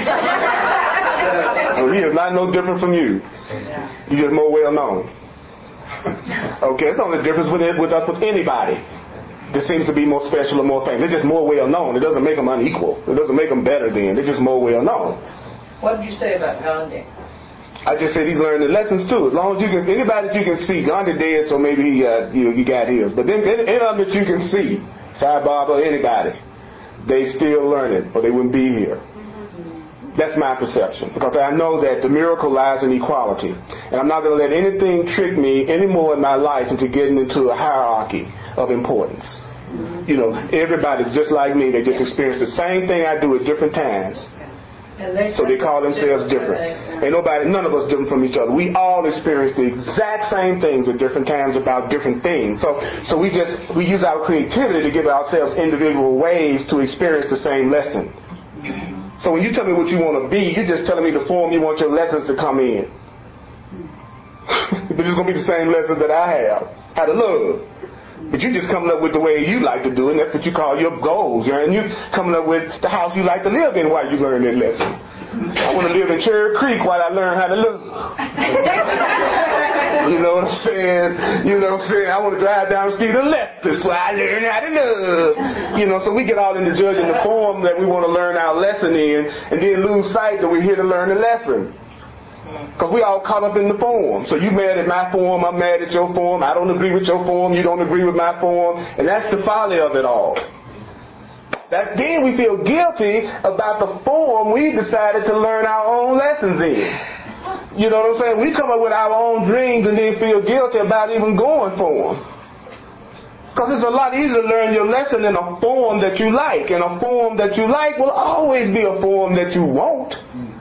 So he is not no different from you. He's just more well known. Okay, it's only the difference with it, with us with anybody. This seems to be more special or more famous. They're just more well known. It doesn't make them unequal. It doesn't make them better than. They're just more well known. What did you say about Gandhi? I just said he's learning the lessons too. As long as you can, anybody that you can see, Gandhi dead, so maybe he, uh, you know, he got his. But then any, any of them that you can see, Sai Baba, anybody, they still learning, or they wouldn't be here. That's my perception, because I know that the miracle lies in equality, and I'm not going to let anything trick me anymore in my life into getting into a hierarchy of importance. You know, everybody's just like me. They just experience the same thing I do at different times. And they So they call themselves different. Ain't nobody, none of us different from each other. We all experience the exact same things at different times about different things. So, so we just, we use our creativity to give ourselves individual ways to experience the same lesson. So when you tell me what you want to be, you're just telling me the form you want your lessons to come in. But it's going to be the same lessons that I have. How to love. But you're just coming up with the way you like to do it, and that's what you call your goals. And you're coming up with the house you like to live in while you learn that lesson. I want to live in Cherry Creek while I learn how to live. You know what I'm saying? You know what I'm saying? I want to drive down the street and left this way. I learn how to love. You know, so we get all into judging the form that we want to learn our lesson in, and then lose sight that we're here to learn the lesson. Because we all caught up in the form. So you mad at my form, I'm mad at your form, I don't agree with your form, you don't agree with my form, and that's the folly of it all. That then we feel guilty about the form we decided to learn our own lessons in. You know what I'm saying? We come up with our own dreams and then feel guilty about even going for them. Because it's a lot easier to learn your lesson in a form that you like. And a form that you like will always be a form that you want.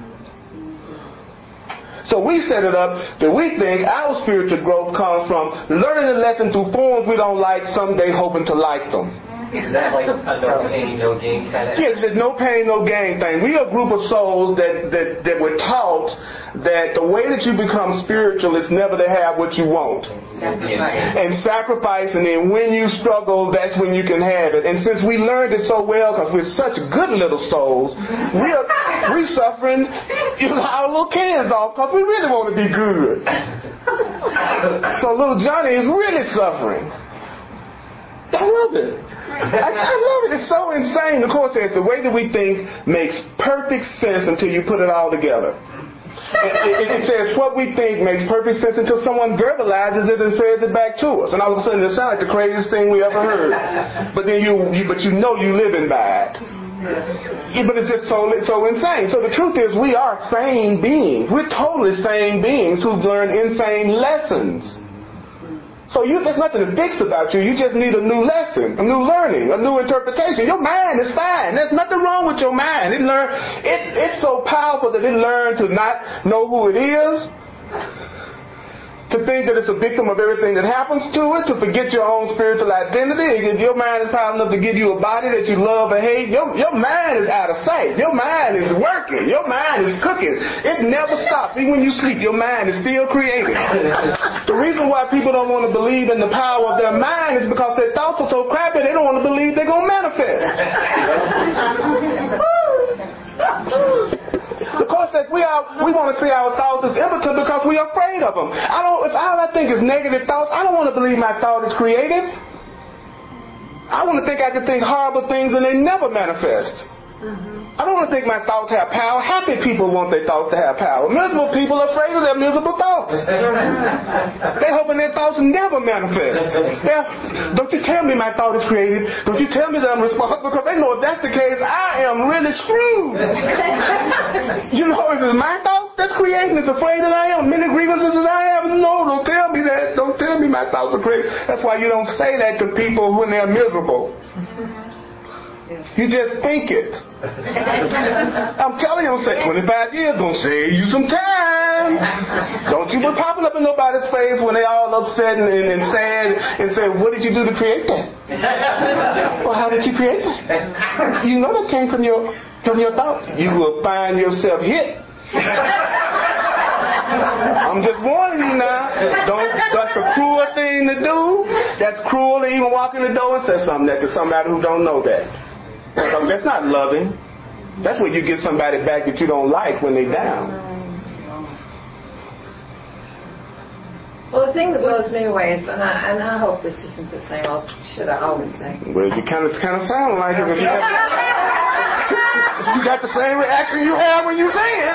So we set it up that we think our spiritual growth comes from learning the lesson through forms we don't like, someday hoping to like them. Is that like a no pain, no gain kind of? Yes, it's no pain, no gain thing. We are a group of souls that, that, that were taught that the way that you become spiritual is never to have what you want. Sacrifice. And sacrifice, and then when you struggle, that's when you can have it. And since we learned it so well, because we're such good little souls, we are we suffering, you know, our little cans off because we really want to be good. So little Johnny is really suffering. I love it. I, I love it. It's so insane. The Course says the way that we think makes perfect sense until you put it all together. It, it, it says what we think makes perfect sense until someone verbalizes it and says it back to us. And all of a sudden it sounds like the craziest thing we ever heard. But then you, you but you know you living by it. Yeah, but it's just so so insane. So the truth is we are sane beings. We're totally sane beings who've learned insane lessons. So you, there's nothing to fix about you. You just need a new lesson, a new learning, a new interpretation. Your mind is fine. There's nothing wrong with your mind. It learn, it, it's so powerful that it learned to not know who it is, to think that it's a victim of everything that happens to it, to forget your own spiritual identity. If your mind is powerful enough to give you a body that you love or hate, your, your mind is out of sight. Your mind is working. Your mind is cooking. It never stops. Even when you sleep, your mind is still creating. The reason why people don't want to believe in the power of their mind is because their thoughts are so crappy they don't want to believe they're going to manifest. Because that we are, we want to see our thoughts as impotent because we are afraid of them. I don't. If all I think is negative thoughts, I don't want to believe my thought is creative. I want to think I can think horrible things and they never manifest. Mm-hmm. I don't want to think my thoughts have power. Happy people want their thoughts to have power. Miserable people are afraid of their miserable thoughts. They're hoping their thoughts never manifest. Yeah. Don't you tell me my thought is creative. Don't you tell me that I'm responsible, because they know if that's the case, I am really screwed. You know, if it's my thoughts that's creating, it's afraid that I am, many grievances that I have. No, don't tell me that. Don't tell me my thoughts are creative. That's why you don't say that to people when they're miserable. You just think it. I'm telling you, I'm saying twenty-five years, gonna save you some time. Don't you be popping up in nobody's face when they all upset and, and, and sad and say, what did you do to create that? Well, how did you create that? You know that came from your from your thought. You will find yourself hit. I'm just warning you now. Don't. That's a cruel thing to do. That's cruel to even walk in the door and say something that to somebody who don't know that. So that's not loving. That's where you get somebody back that you don't like when they're down. Well, the thing that blows me away is, and I, and I hope this isn't the same, or should I always say? Well, you kind of, it's kind of sound like it. If you, got, if you got the same reaction you have when you say it.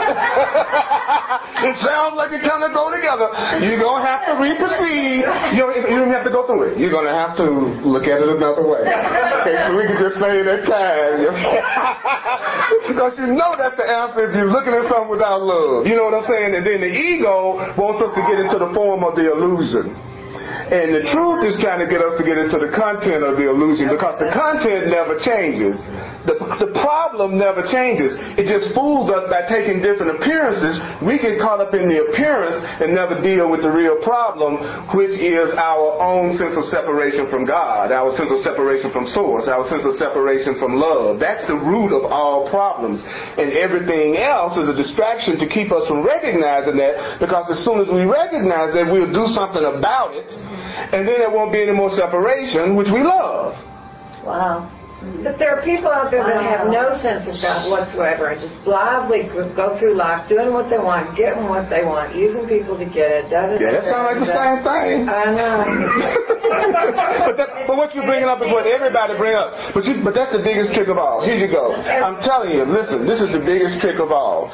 It sounds like it kind of go together. You're going to have to re-proceed. You don't, you don't have to go through it. You're going to have to look at it another way. Okay, so we can just say it at time. Because you know that's the answer if you're looking at something without love. You know what I'm saying? And then the ego wants us to get into the form of the illusion. And the truth is trying to get us to get into the content of the illusion, because the content never changes. The, the problem never changes. It just fools us by taking different appearances. We get caught up in the appearance and never deal with the real problem, which is our own sense of separation from God, our sense of separation from Source, our sense of separation from love. That's the root of all problems. And everything else is a distraction to keep us from recognizing that, because as soon as we recognize that, we'll do something about it. And then there won't be any more separation, which we love. Wow. But there are people out there that have no sense of God whatsoever and just blithely go through life doing what they want, getting what they want, using people to get it. Da, da, Yeah, that sounds like the same thing. I know. but, that, but what you're bringing up is what everybody bring up. But you, but that's the biggest trick of all. Here you go. I'm telling you, listen, this is the biggest trick of all.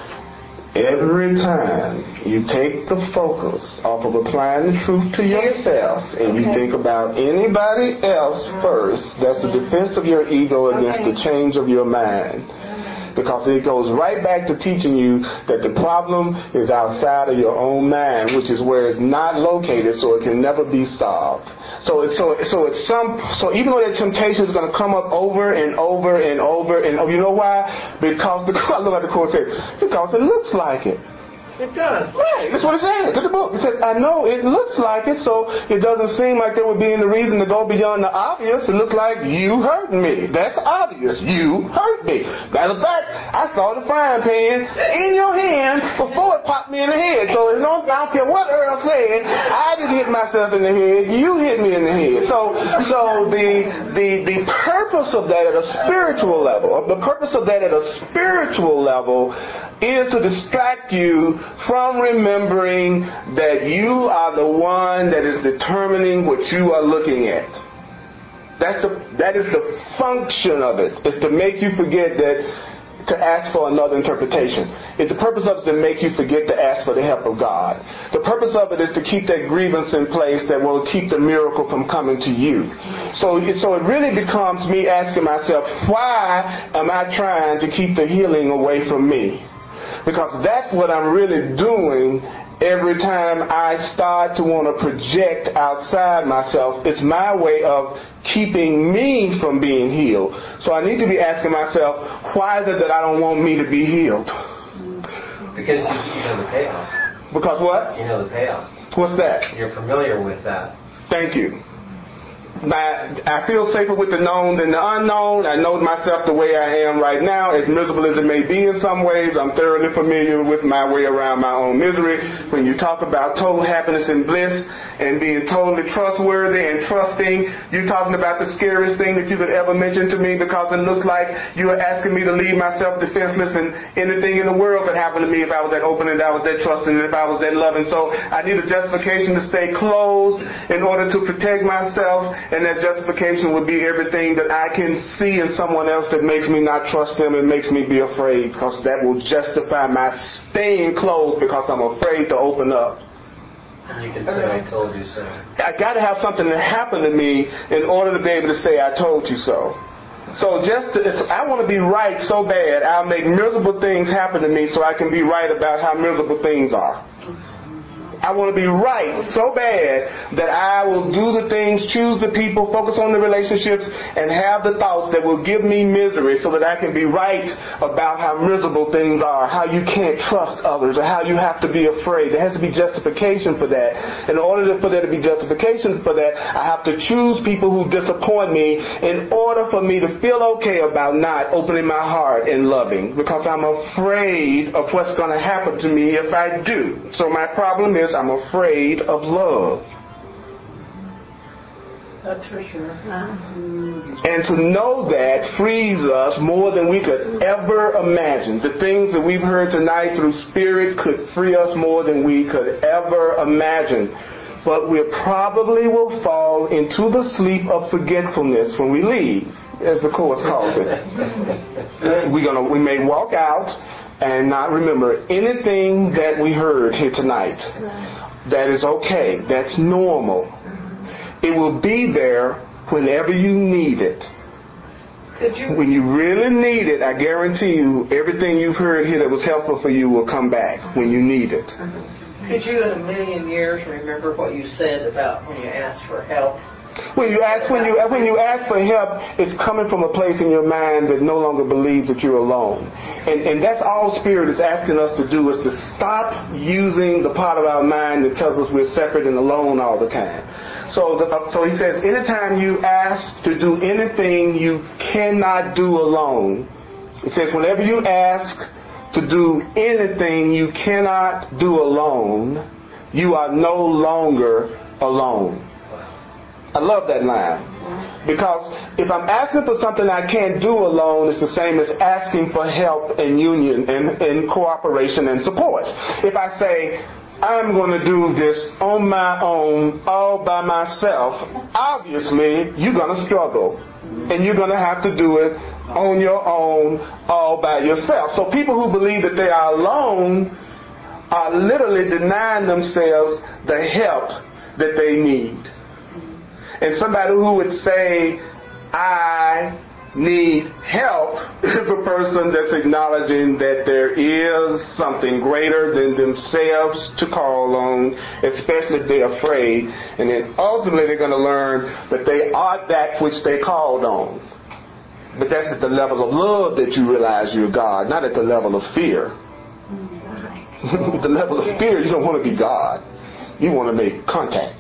Every time you take the focus off of applying the truth to yourself and you think about anybody else first, that's a defense of your ego against the change of your mind. Because it goes right back to teaching you that the problem is outside of your own mind, which is where it's not located, so it can never be solved. So it's so so it's some so even though that temptation is going to come up over and over and over and oh, you know why? Because the I look at the quote says because it looks like it. It does. Right, that's what it says in the book. It says, I know it looks like it, so it doesn't seem like there would be any reason to go beyond the obvious. It looks like you hurt me. That's obvious. You hurt me. Matter of fact, I saw the frying pan in your hand before it popped me in the head. So it don't, I don't care what Earl said, I didn't hit myself in the head. You hit me in the head. So, so the the the purpose of that at a spiritual level, the purpose of that at a spiritual level is to distract you from remembering that you are the one that is determining what you are looking at. That's the, that is the function of it. It's to make you forget that to ask for another interpretation. It's the purpose of it to make you forget to ask for the help of God. The purpose of it is to keep that grievance in place that will keep the miracle from coming to you. So, so it really becomes me asking myself, why am I trying to keep the healing away from me? Because that's what I'm really doing every time I start to want to project outside myself. It's my way of keeping me from being healed. So I need to be asking myself, why is it that I don't want me to be healed? Because you, you know the payoff. Because what? You know the payoff. What's that? You're familiar with that. Thank you. My, I feel safer with the known than the unknown. I know myself the way I am right now, as miserable as it may be in some ways. I'm thoroughly familiar with my way around my own misery. When you talk about total happiness and bliss and being totally trustworthy and trusting, you're talking about the scariest thing that you could ever mention to me, because it looks like you are asking me to leave myself defenseless, and anything in the world could happen to me if I was that open and I was that trusting and if I was that loving. So I need a justification to stay closed in order to protect myself. And that justification would be everything that I can see in someone else that makes me not trust them and makes me be afraid, because that will justify my staying closed because I'm afraid to open up. And you can say, I told you so. I got to have something that happened to me in order to be able to say, I told you so. So just to, if I want to be right so bad, I'll make miserable things happen to me so I can be right about how miserable things are. I want to be right so bad that I will do the things, choose the people, focus on the relationships, and have the thoughts that will give me misery so that I can be right about how miserable things are, how you can't trust others, or how you have to be afraid. There has to be justification for that. In order for there to be justification for that, I have to choose people who disappoint me in order for me to feel okay about not opening my heart and loving, because I'm afraid of what's going to happen to me if I do. So my problem is I'm afraid of love. That's for sure. And to know that frees us more than we could ever imagine. The things that we've heard tonight through Spirit could free us more than we could ever imagine. But we probably will fall into the sleep of forgetfulness when we leave, as the Course calls it. We're gonna, we may walk out and not remember anything that we heard here tonight. That is okay. That's normal. It will be there whenever you need it. Could you? When you really need it, I guarantee you, everything you've heard here that was helpful for you will come back when you need it. Could you in a million years remember what you said about when you asked for help? When you ask when you when you ask for help, it's coming from a place in your mind that no longer believes that you're alone. And and that's all Spirit is asking us to do, is to stop using the part of our mind that tells us we're separate and alone all the time. So the, so he says, anytime you ask to do anything you cannot do alone, it says whenever you ask to do anything you cannot do alone, you are no longer alone. I love that line. Because if I'm asking for something I can't do alone, it's the same as asking for help and union and, and cooperation and support. If I say, I'm going to do this on my own, all by myself, obviously you're going to struggle. And you're going to have to do it on your own, all by yourself. So people who believe that they are alone are literally denying themselves the help that they need. And somebody who would say, I need help, is a person that's acknowledging that there is something greater than themselves to call on, especially if they're afraid. And then ultimately they're going to learn that they are that which they called on. But that's at the level of love that you realize you're God, not at the level of fear. At the level of fear, you don't want to be God. You want to make contact.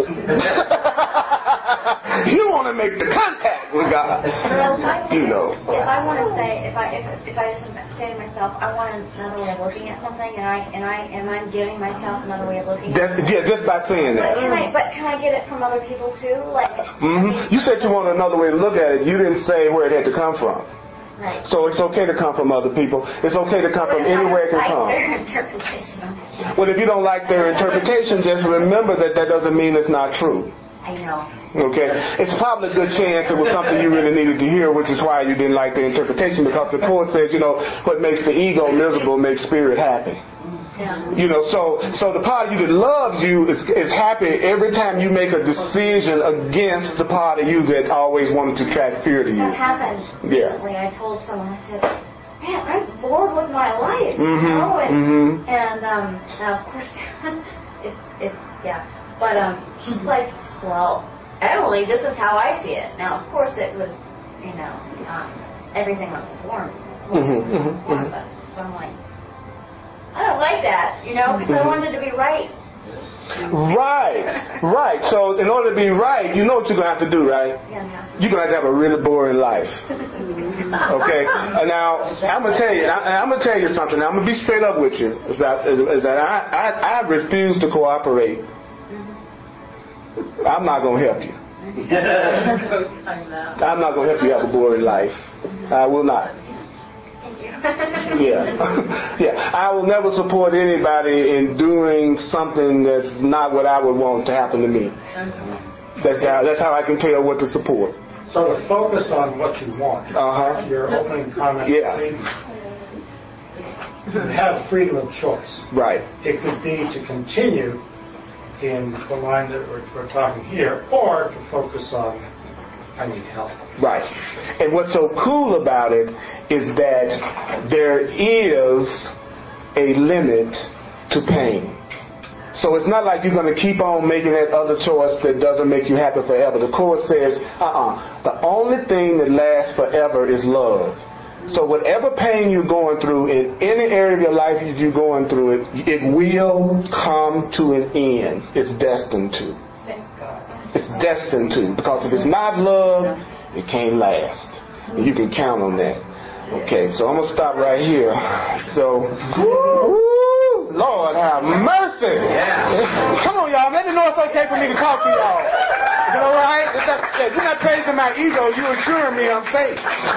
You want to make the contact with God. You know. If I want to say, if I if, if I just say to myself, I want another way of looking at something, and I and I am I giving myself another way of looking. That's, at yeah, just by saying that. But can I? But can I get it from other people too? Like. Mm-hmm. I mean, you said you want another way to look at it. You didn't say where it had to come from. Right. So it's okay to come from other people. It's okay to come from anywhere it can come. Their interpretation. Well, if you don't like their interpretation, just remember that that doesn't mean it's not true. I know. Okay? It's probably a good chance it was something you really needed to hear, which is why you didn't like the interpretation, because the poet says, you know, what makes the ego miserable makes spirit happy. Yeah. You know, so so the part of you that loves you is, is happy every time you make a decision against the part of you that always wanted to track fear to you. That happened Yeah. recently. I told someone, I said, man, I'm bored with my life, Mm-hmm. you know? And, Mm-hmm. and um, now, of course, it's, it's, yeah. But um, she's like, well, Emily, this is how I see it. Now, of course, it was, you know, um, everything was formed. Mm-hmm. Mm-hmm. Formed, but, but I'm like, I don't like that, you know, because I wanted to be right. Right, right. So in order to be right, you know what you're going to have to do, right? Yeah. You're going to have to have a really boring life. Okay? And now, I'm going to tell you, I, I'm going to tell you something. I'm going to be straight up with you. Is that, is, is that I, I, I refuse to cooperate. I'm not going to help you. I'm not going to help you have a boring life. I will not. Yeah. Yeah. I will never support anybody in doing something that's not what I would want to happen to me. That's how, that's how I can tell what to support. So to focus on what you want, Uh-huh. your opening comment Yeah. this evening, you have freedom of choice. Right. It could be to continue in the line that we're, we're talking here, or to focus on, I need help. Right. And what's so cool about it is that there is a limit to pain. So it's not like you're going to keep on making that other choice that doesn't make you happy forever. The Course says, uh-uh. The only thing that lasts forever is love. So whatever pain you're going through in any area of your life that you're going through, it, it will come to an end. It's destined to. It's destined to. Because if it's not love, it can't last. And you can count on that. Okay, so I'm going to stop right here. So, woo, Lord have mercy. Come on, y'all. Let me know it's okay for me to talk to y'all. Is it all right? If you're not praising my ego, you're assuring me I'm safe.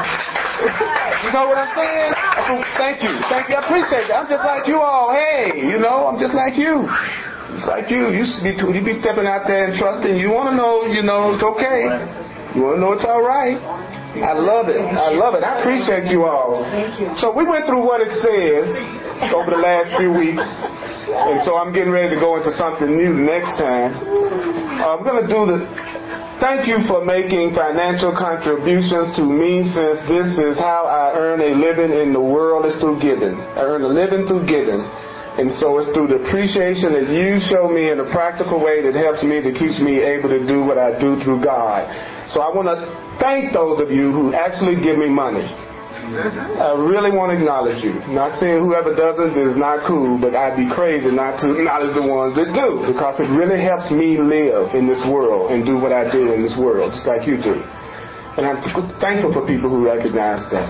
You know what I'm saying? Thank you. Thank you. I appreciate that. I'm just like you all. Hey, you know, I'm just like you. It's like you. You be, you be stepping out there and trusting. You want to know, you know, it's okay. You want to know it's all right. I love it. I love it. I appreciate you all. So we went through what it says over the last few weeks. And so I'm getting ready to go into something new next time. Uh, I'm going to do the... Thank you for making financial contributions to me, since this is how I earn a living in the world, is through giving. I earn a living through giving. And so it's through the appreciation that you show me in a practical way that helps me, that keeps me able to do what I do through God. So I want to thank those of you who actually give me money. I really want to acknowledge you. Not saying whoever doesn't is not cool, but I'd be crazy not to acknowledge the ones that do, because it really helps me live in this world and do what I do in this world, just like you do. And I'm thankful for people who recognize that.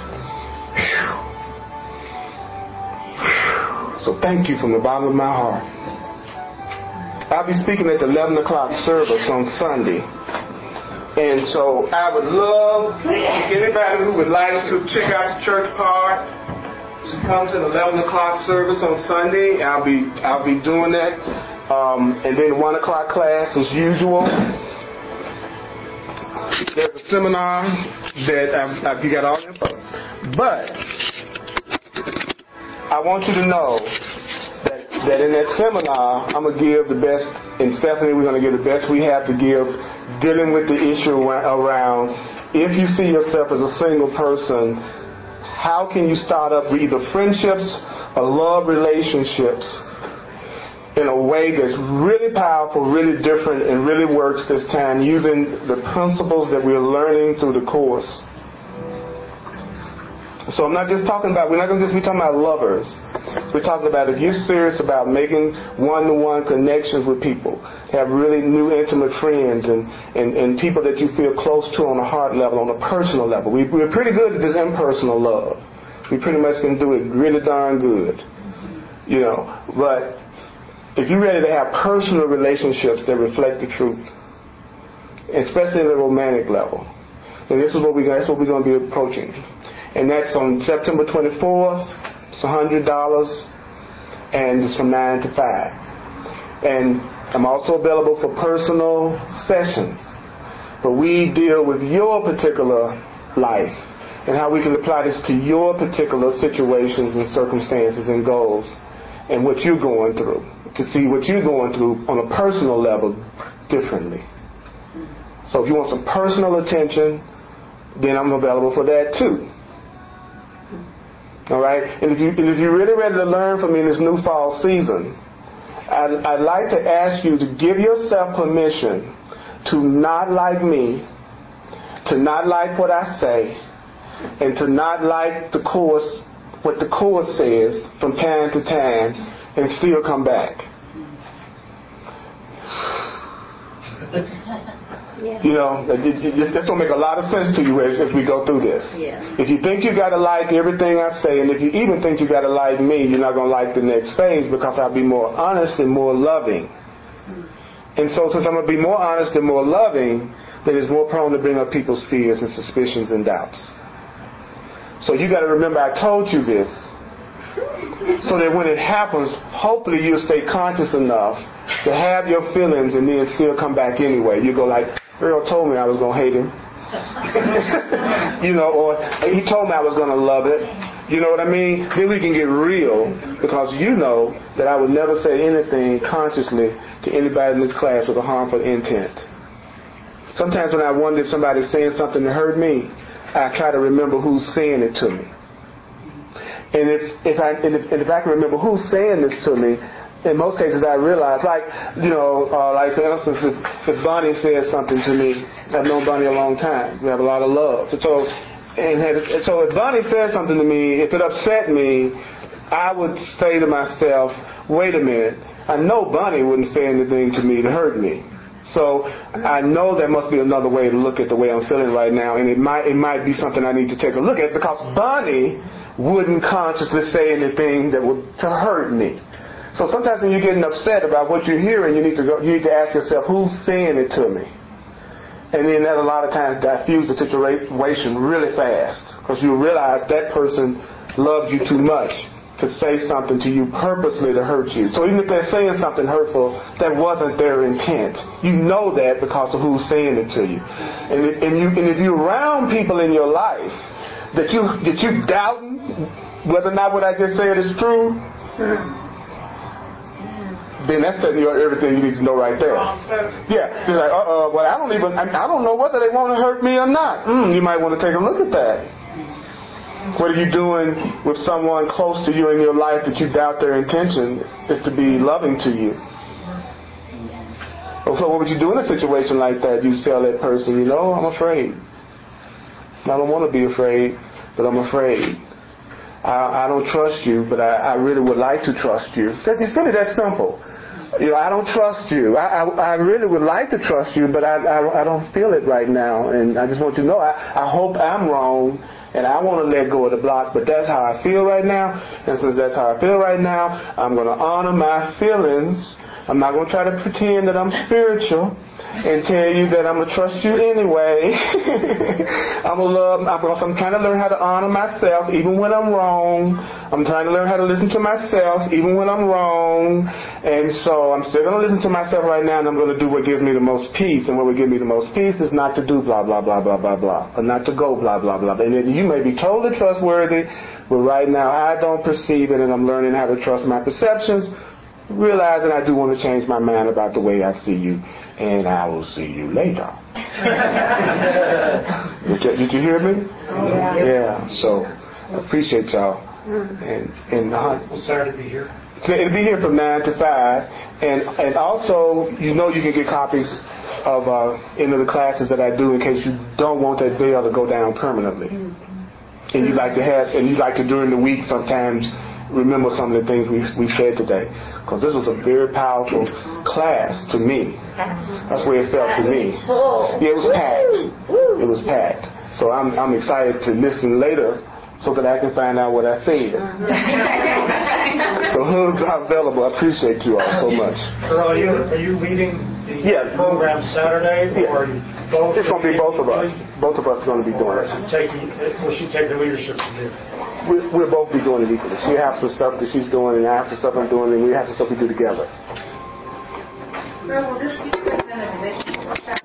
So thank you from the bottom of my heart. I'll be speaking at the eleven o'clock service on Sunday. And so I would love anybody who would like to check out the church part to come to the eleven o'clock service on Sunday. I'll be I'll be doing that. Um, and then the one o'clock class as usual. There's a seminar that I've, I've, you got all the info. But I want you to know that, that in that seminar, I'm going to give the best, and Stephanie, we're going to give the best we have to give, dealing with the issue around, if you see yourself as a single person, how can you start up either friendships or love relationships in a way that's really powerful, really different, and really works this time using the principles that we're learning through the course. So I'm not just talking about, we're not going to just be talking about lovers. We're talking about if you're serious about making one-to-one connections with people, have really new intimate friends and, and, and people that you feel close to on a heart level, on a personal level. We, we're pretty good at this impersonal love. We pretty much can do it really darn good. You know, but if you're ready to have personal relationships that reflect the truth, especially at the romantic level, then this is what we that's what we're going to be approaching. And that's on September twenty-fourth. It's one hundred dollars, and it's from nine to five. And I'm also available for personal sessions, but we deal with your particular life and how we can apply this to your particular situations and circumstances and goals and what you're going through, to see what you're going through on a personal level differently. So if you want some personal attention, then I'm available for that too. All right? And if, you, and if you're really ready to learn from me in this new fall season, I'd, I'd like to ask you to give yourself permission to not like me, to not like what I say, and to not like the course, what the course says from time to time, and still come back. Yeah. You know, this will make a lot of sense to you as, as we go through this. Yeah. If you think you got to like everything I say, and if you even think you got to like me, you're not going to like the next phase, because I'll be more honest and more loving. And so since I'm going to be more honest and more loving, then it's more prone to bring up people's fears and suspicions and doubts. So you got to remember I told you this, so that when it happens, hopefully you'll stay conscious enough to have your feelings and then still come back anyway. You go like, Earl told me I was going to hate him. You know, or he told me I was going to love it. You know what I mean? Then we can get real, because you know that I would never say anything consciously to anybody in this class with a harmful intent. Sometimes when I wonder if somebody's saying something that hurt me, I try to remember who's saying it to me. And if, if I and if, and if I can remember who's saying this to me, in most cases I realize, like, you know, uh, like for instance, if, if Bonnie says something to me, I've known Bonnie a long time. We have a lot of love. So, and, had, and so if Bonnie says something to me, if it upset me, I would say to myself, wait a minute, I know Bonnie wouldn't say anything to me to hurt me. So I know there must be another way to look at the way I'm feeling right now, and it might it might be something I need to take a look at, because Bonnie wouldn't consciously say anything that would to hurt me. So sometimes when you're getting upset about what you're hearing, you need to go, you need to ask yourself, who's saying it to me? And then that a lot of times diffuse the situation really fast, because you realize that person loved you too much to say something to you purposely to hurt you. So even if they're saying something hurtful, that wasn't their intent. You know that because of who's saying it to you. And, and, you, and if you're around people in your life that you that you doubting whether or not what I just said is true, then that's telling you everything you need to know right there. Yeah, just like, uh-uh, well, I don't even, I, I don't know whether they want to hurt me or not. Mm, you might want to take a look at that. What are you doing with someone close to you in your life that you doubt their intention is to be loving to you? So what would you do in a situation like that? You tell that person, you know, I'm afraid. I don't want to be afraid, but I'm afraid. I, I don't trust you, but I, I really would like to trust you. It's really that simple. You know, I don't trust you. I, I, I really would like to trust you, but I, I, I don't feel it right now. And I just want you to know, I, I hope I'm wrong, and I want to let go of the block, but that's how I feel right now. And since that's how I feel right now, I'm going to honor my feelings. I'm not going to try to pretend that I'm spiritual. and tell you that I'm going to trust you anyway. I'm going to love, I'm, I'm trying to learn how to honor myself even when I'm wrong. I'm trying to learn how to listen to myself even when I'm wrong. And so I'm still going to listen to myself right now, and I'm going to do what gives me the most peace. And what would give me the most peace is not to do blah, blah, blah, blah, blah, blah. Or not to go blah, blah, blah. And then you may be totally trustworthy, but right now I don't perceive it, and I'm learning how to trust my perceptions, realizing I do want to change my mind about the way I see you, and I will see you later. did, did you hear me? Oh, yeah. Yeah. So I appreciate y'all. And and uh, We'll start to be here. so it'll be here from nine to five, and and also you know you can get copies of uh, any of the classes that I do in case you don't want that bell to go down permanently, and you like to have and you like to during the week sometimes remember some of the things we we said today, because this was a very powerful class to me. That's the way it felt to me. Yeah, it was packed. It was packed. So I'm I'm excited to listen later so that I can find out what I said. So hugs are available. I appreciate you all so much. Earl, are you, are you leading the Yeah. program Saturday? Yeah. Or are you both? It's going to be both of us. Both of us are going to be doing Or it. is it taking, will she take the leadership to do? We, we'll both be doing it equally. She has some stuff that she's doing, and I have some stuff I'm doing, and we have some stuff we do together. Well, will this be presented eventually?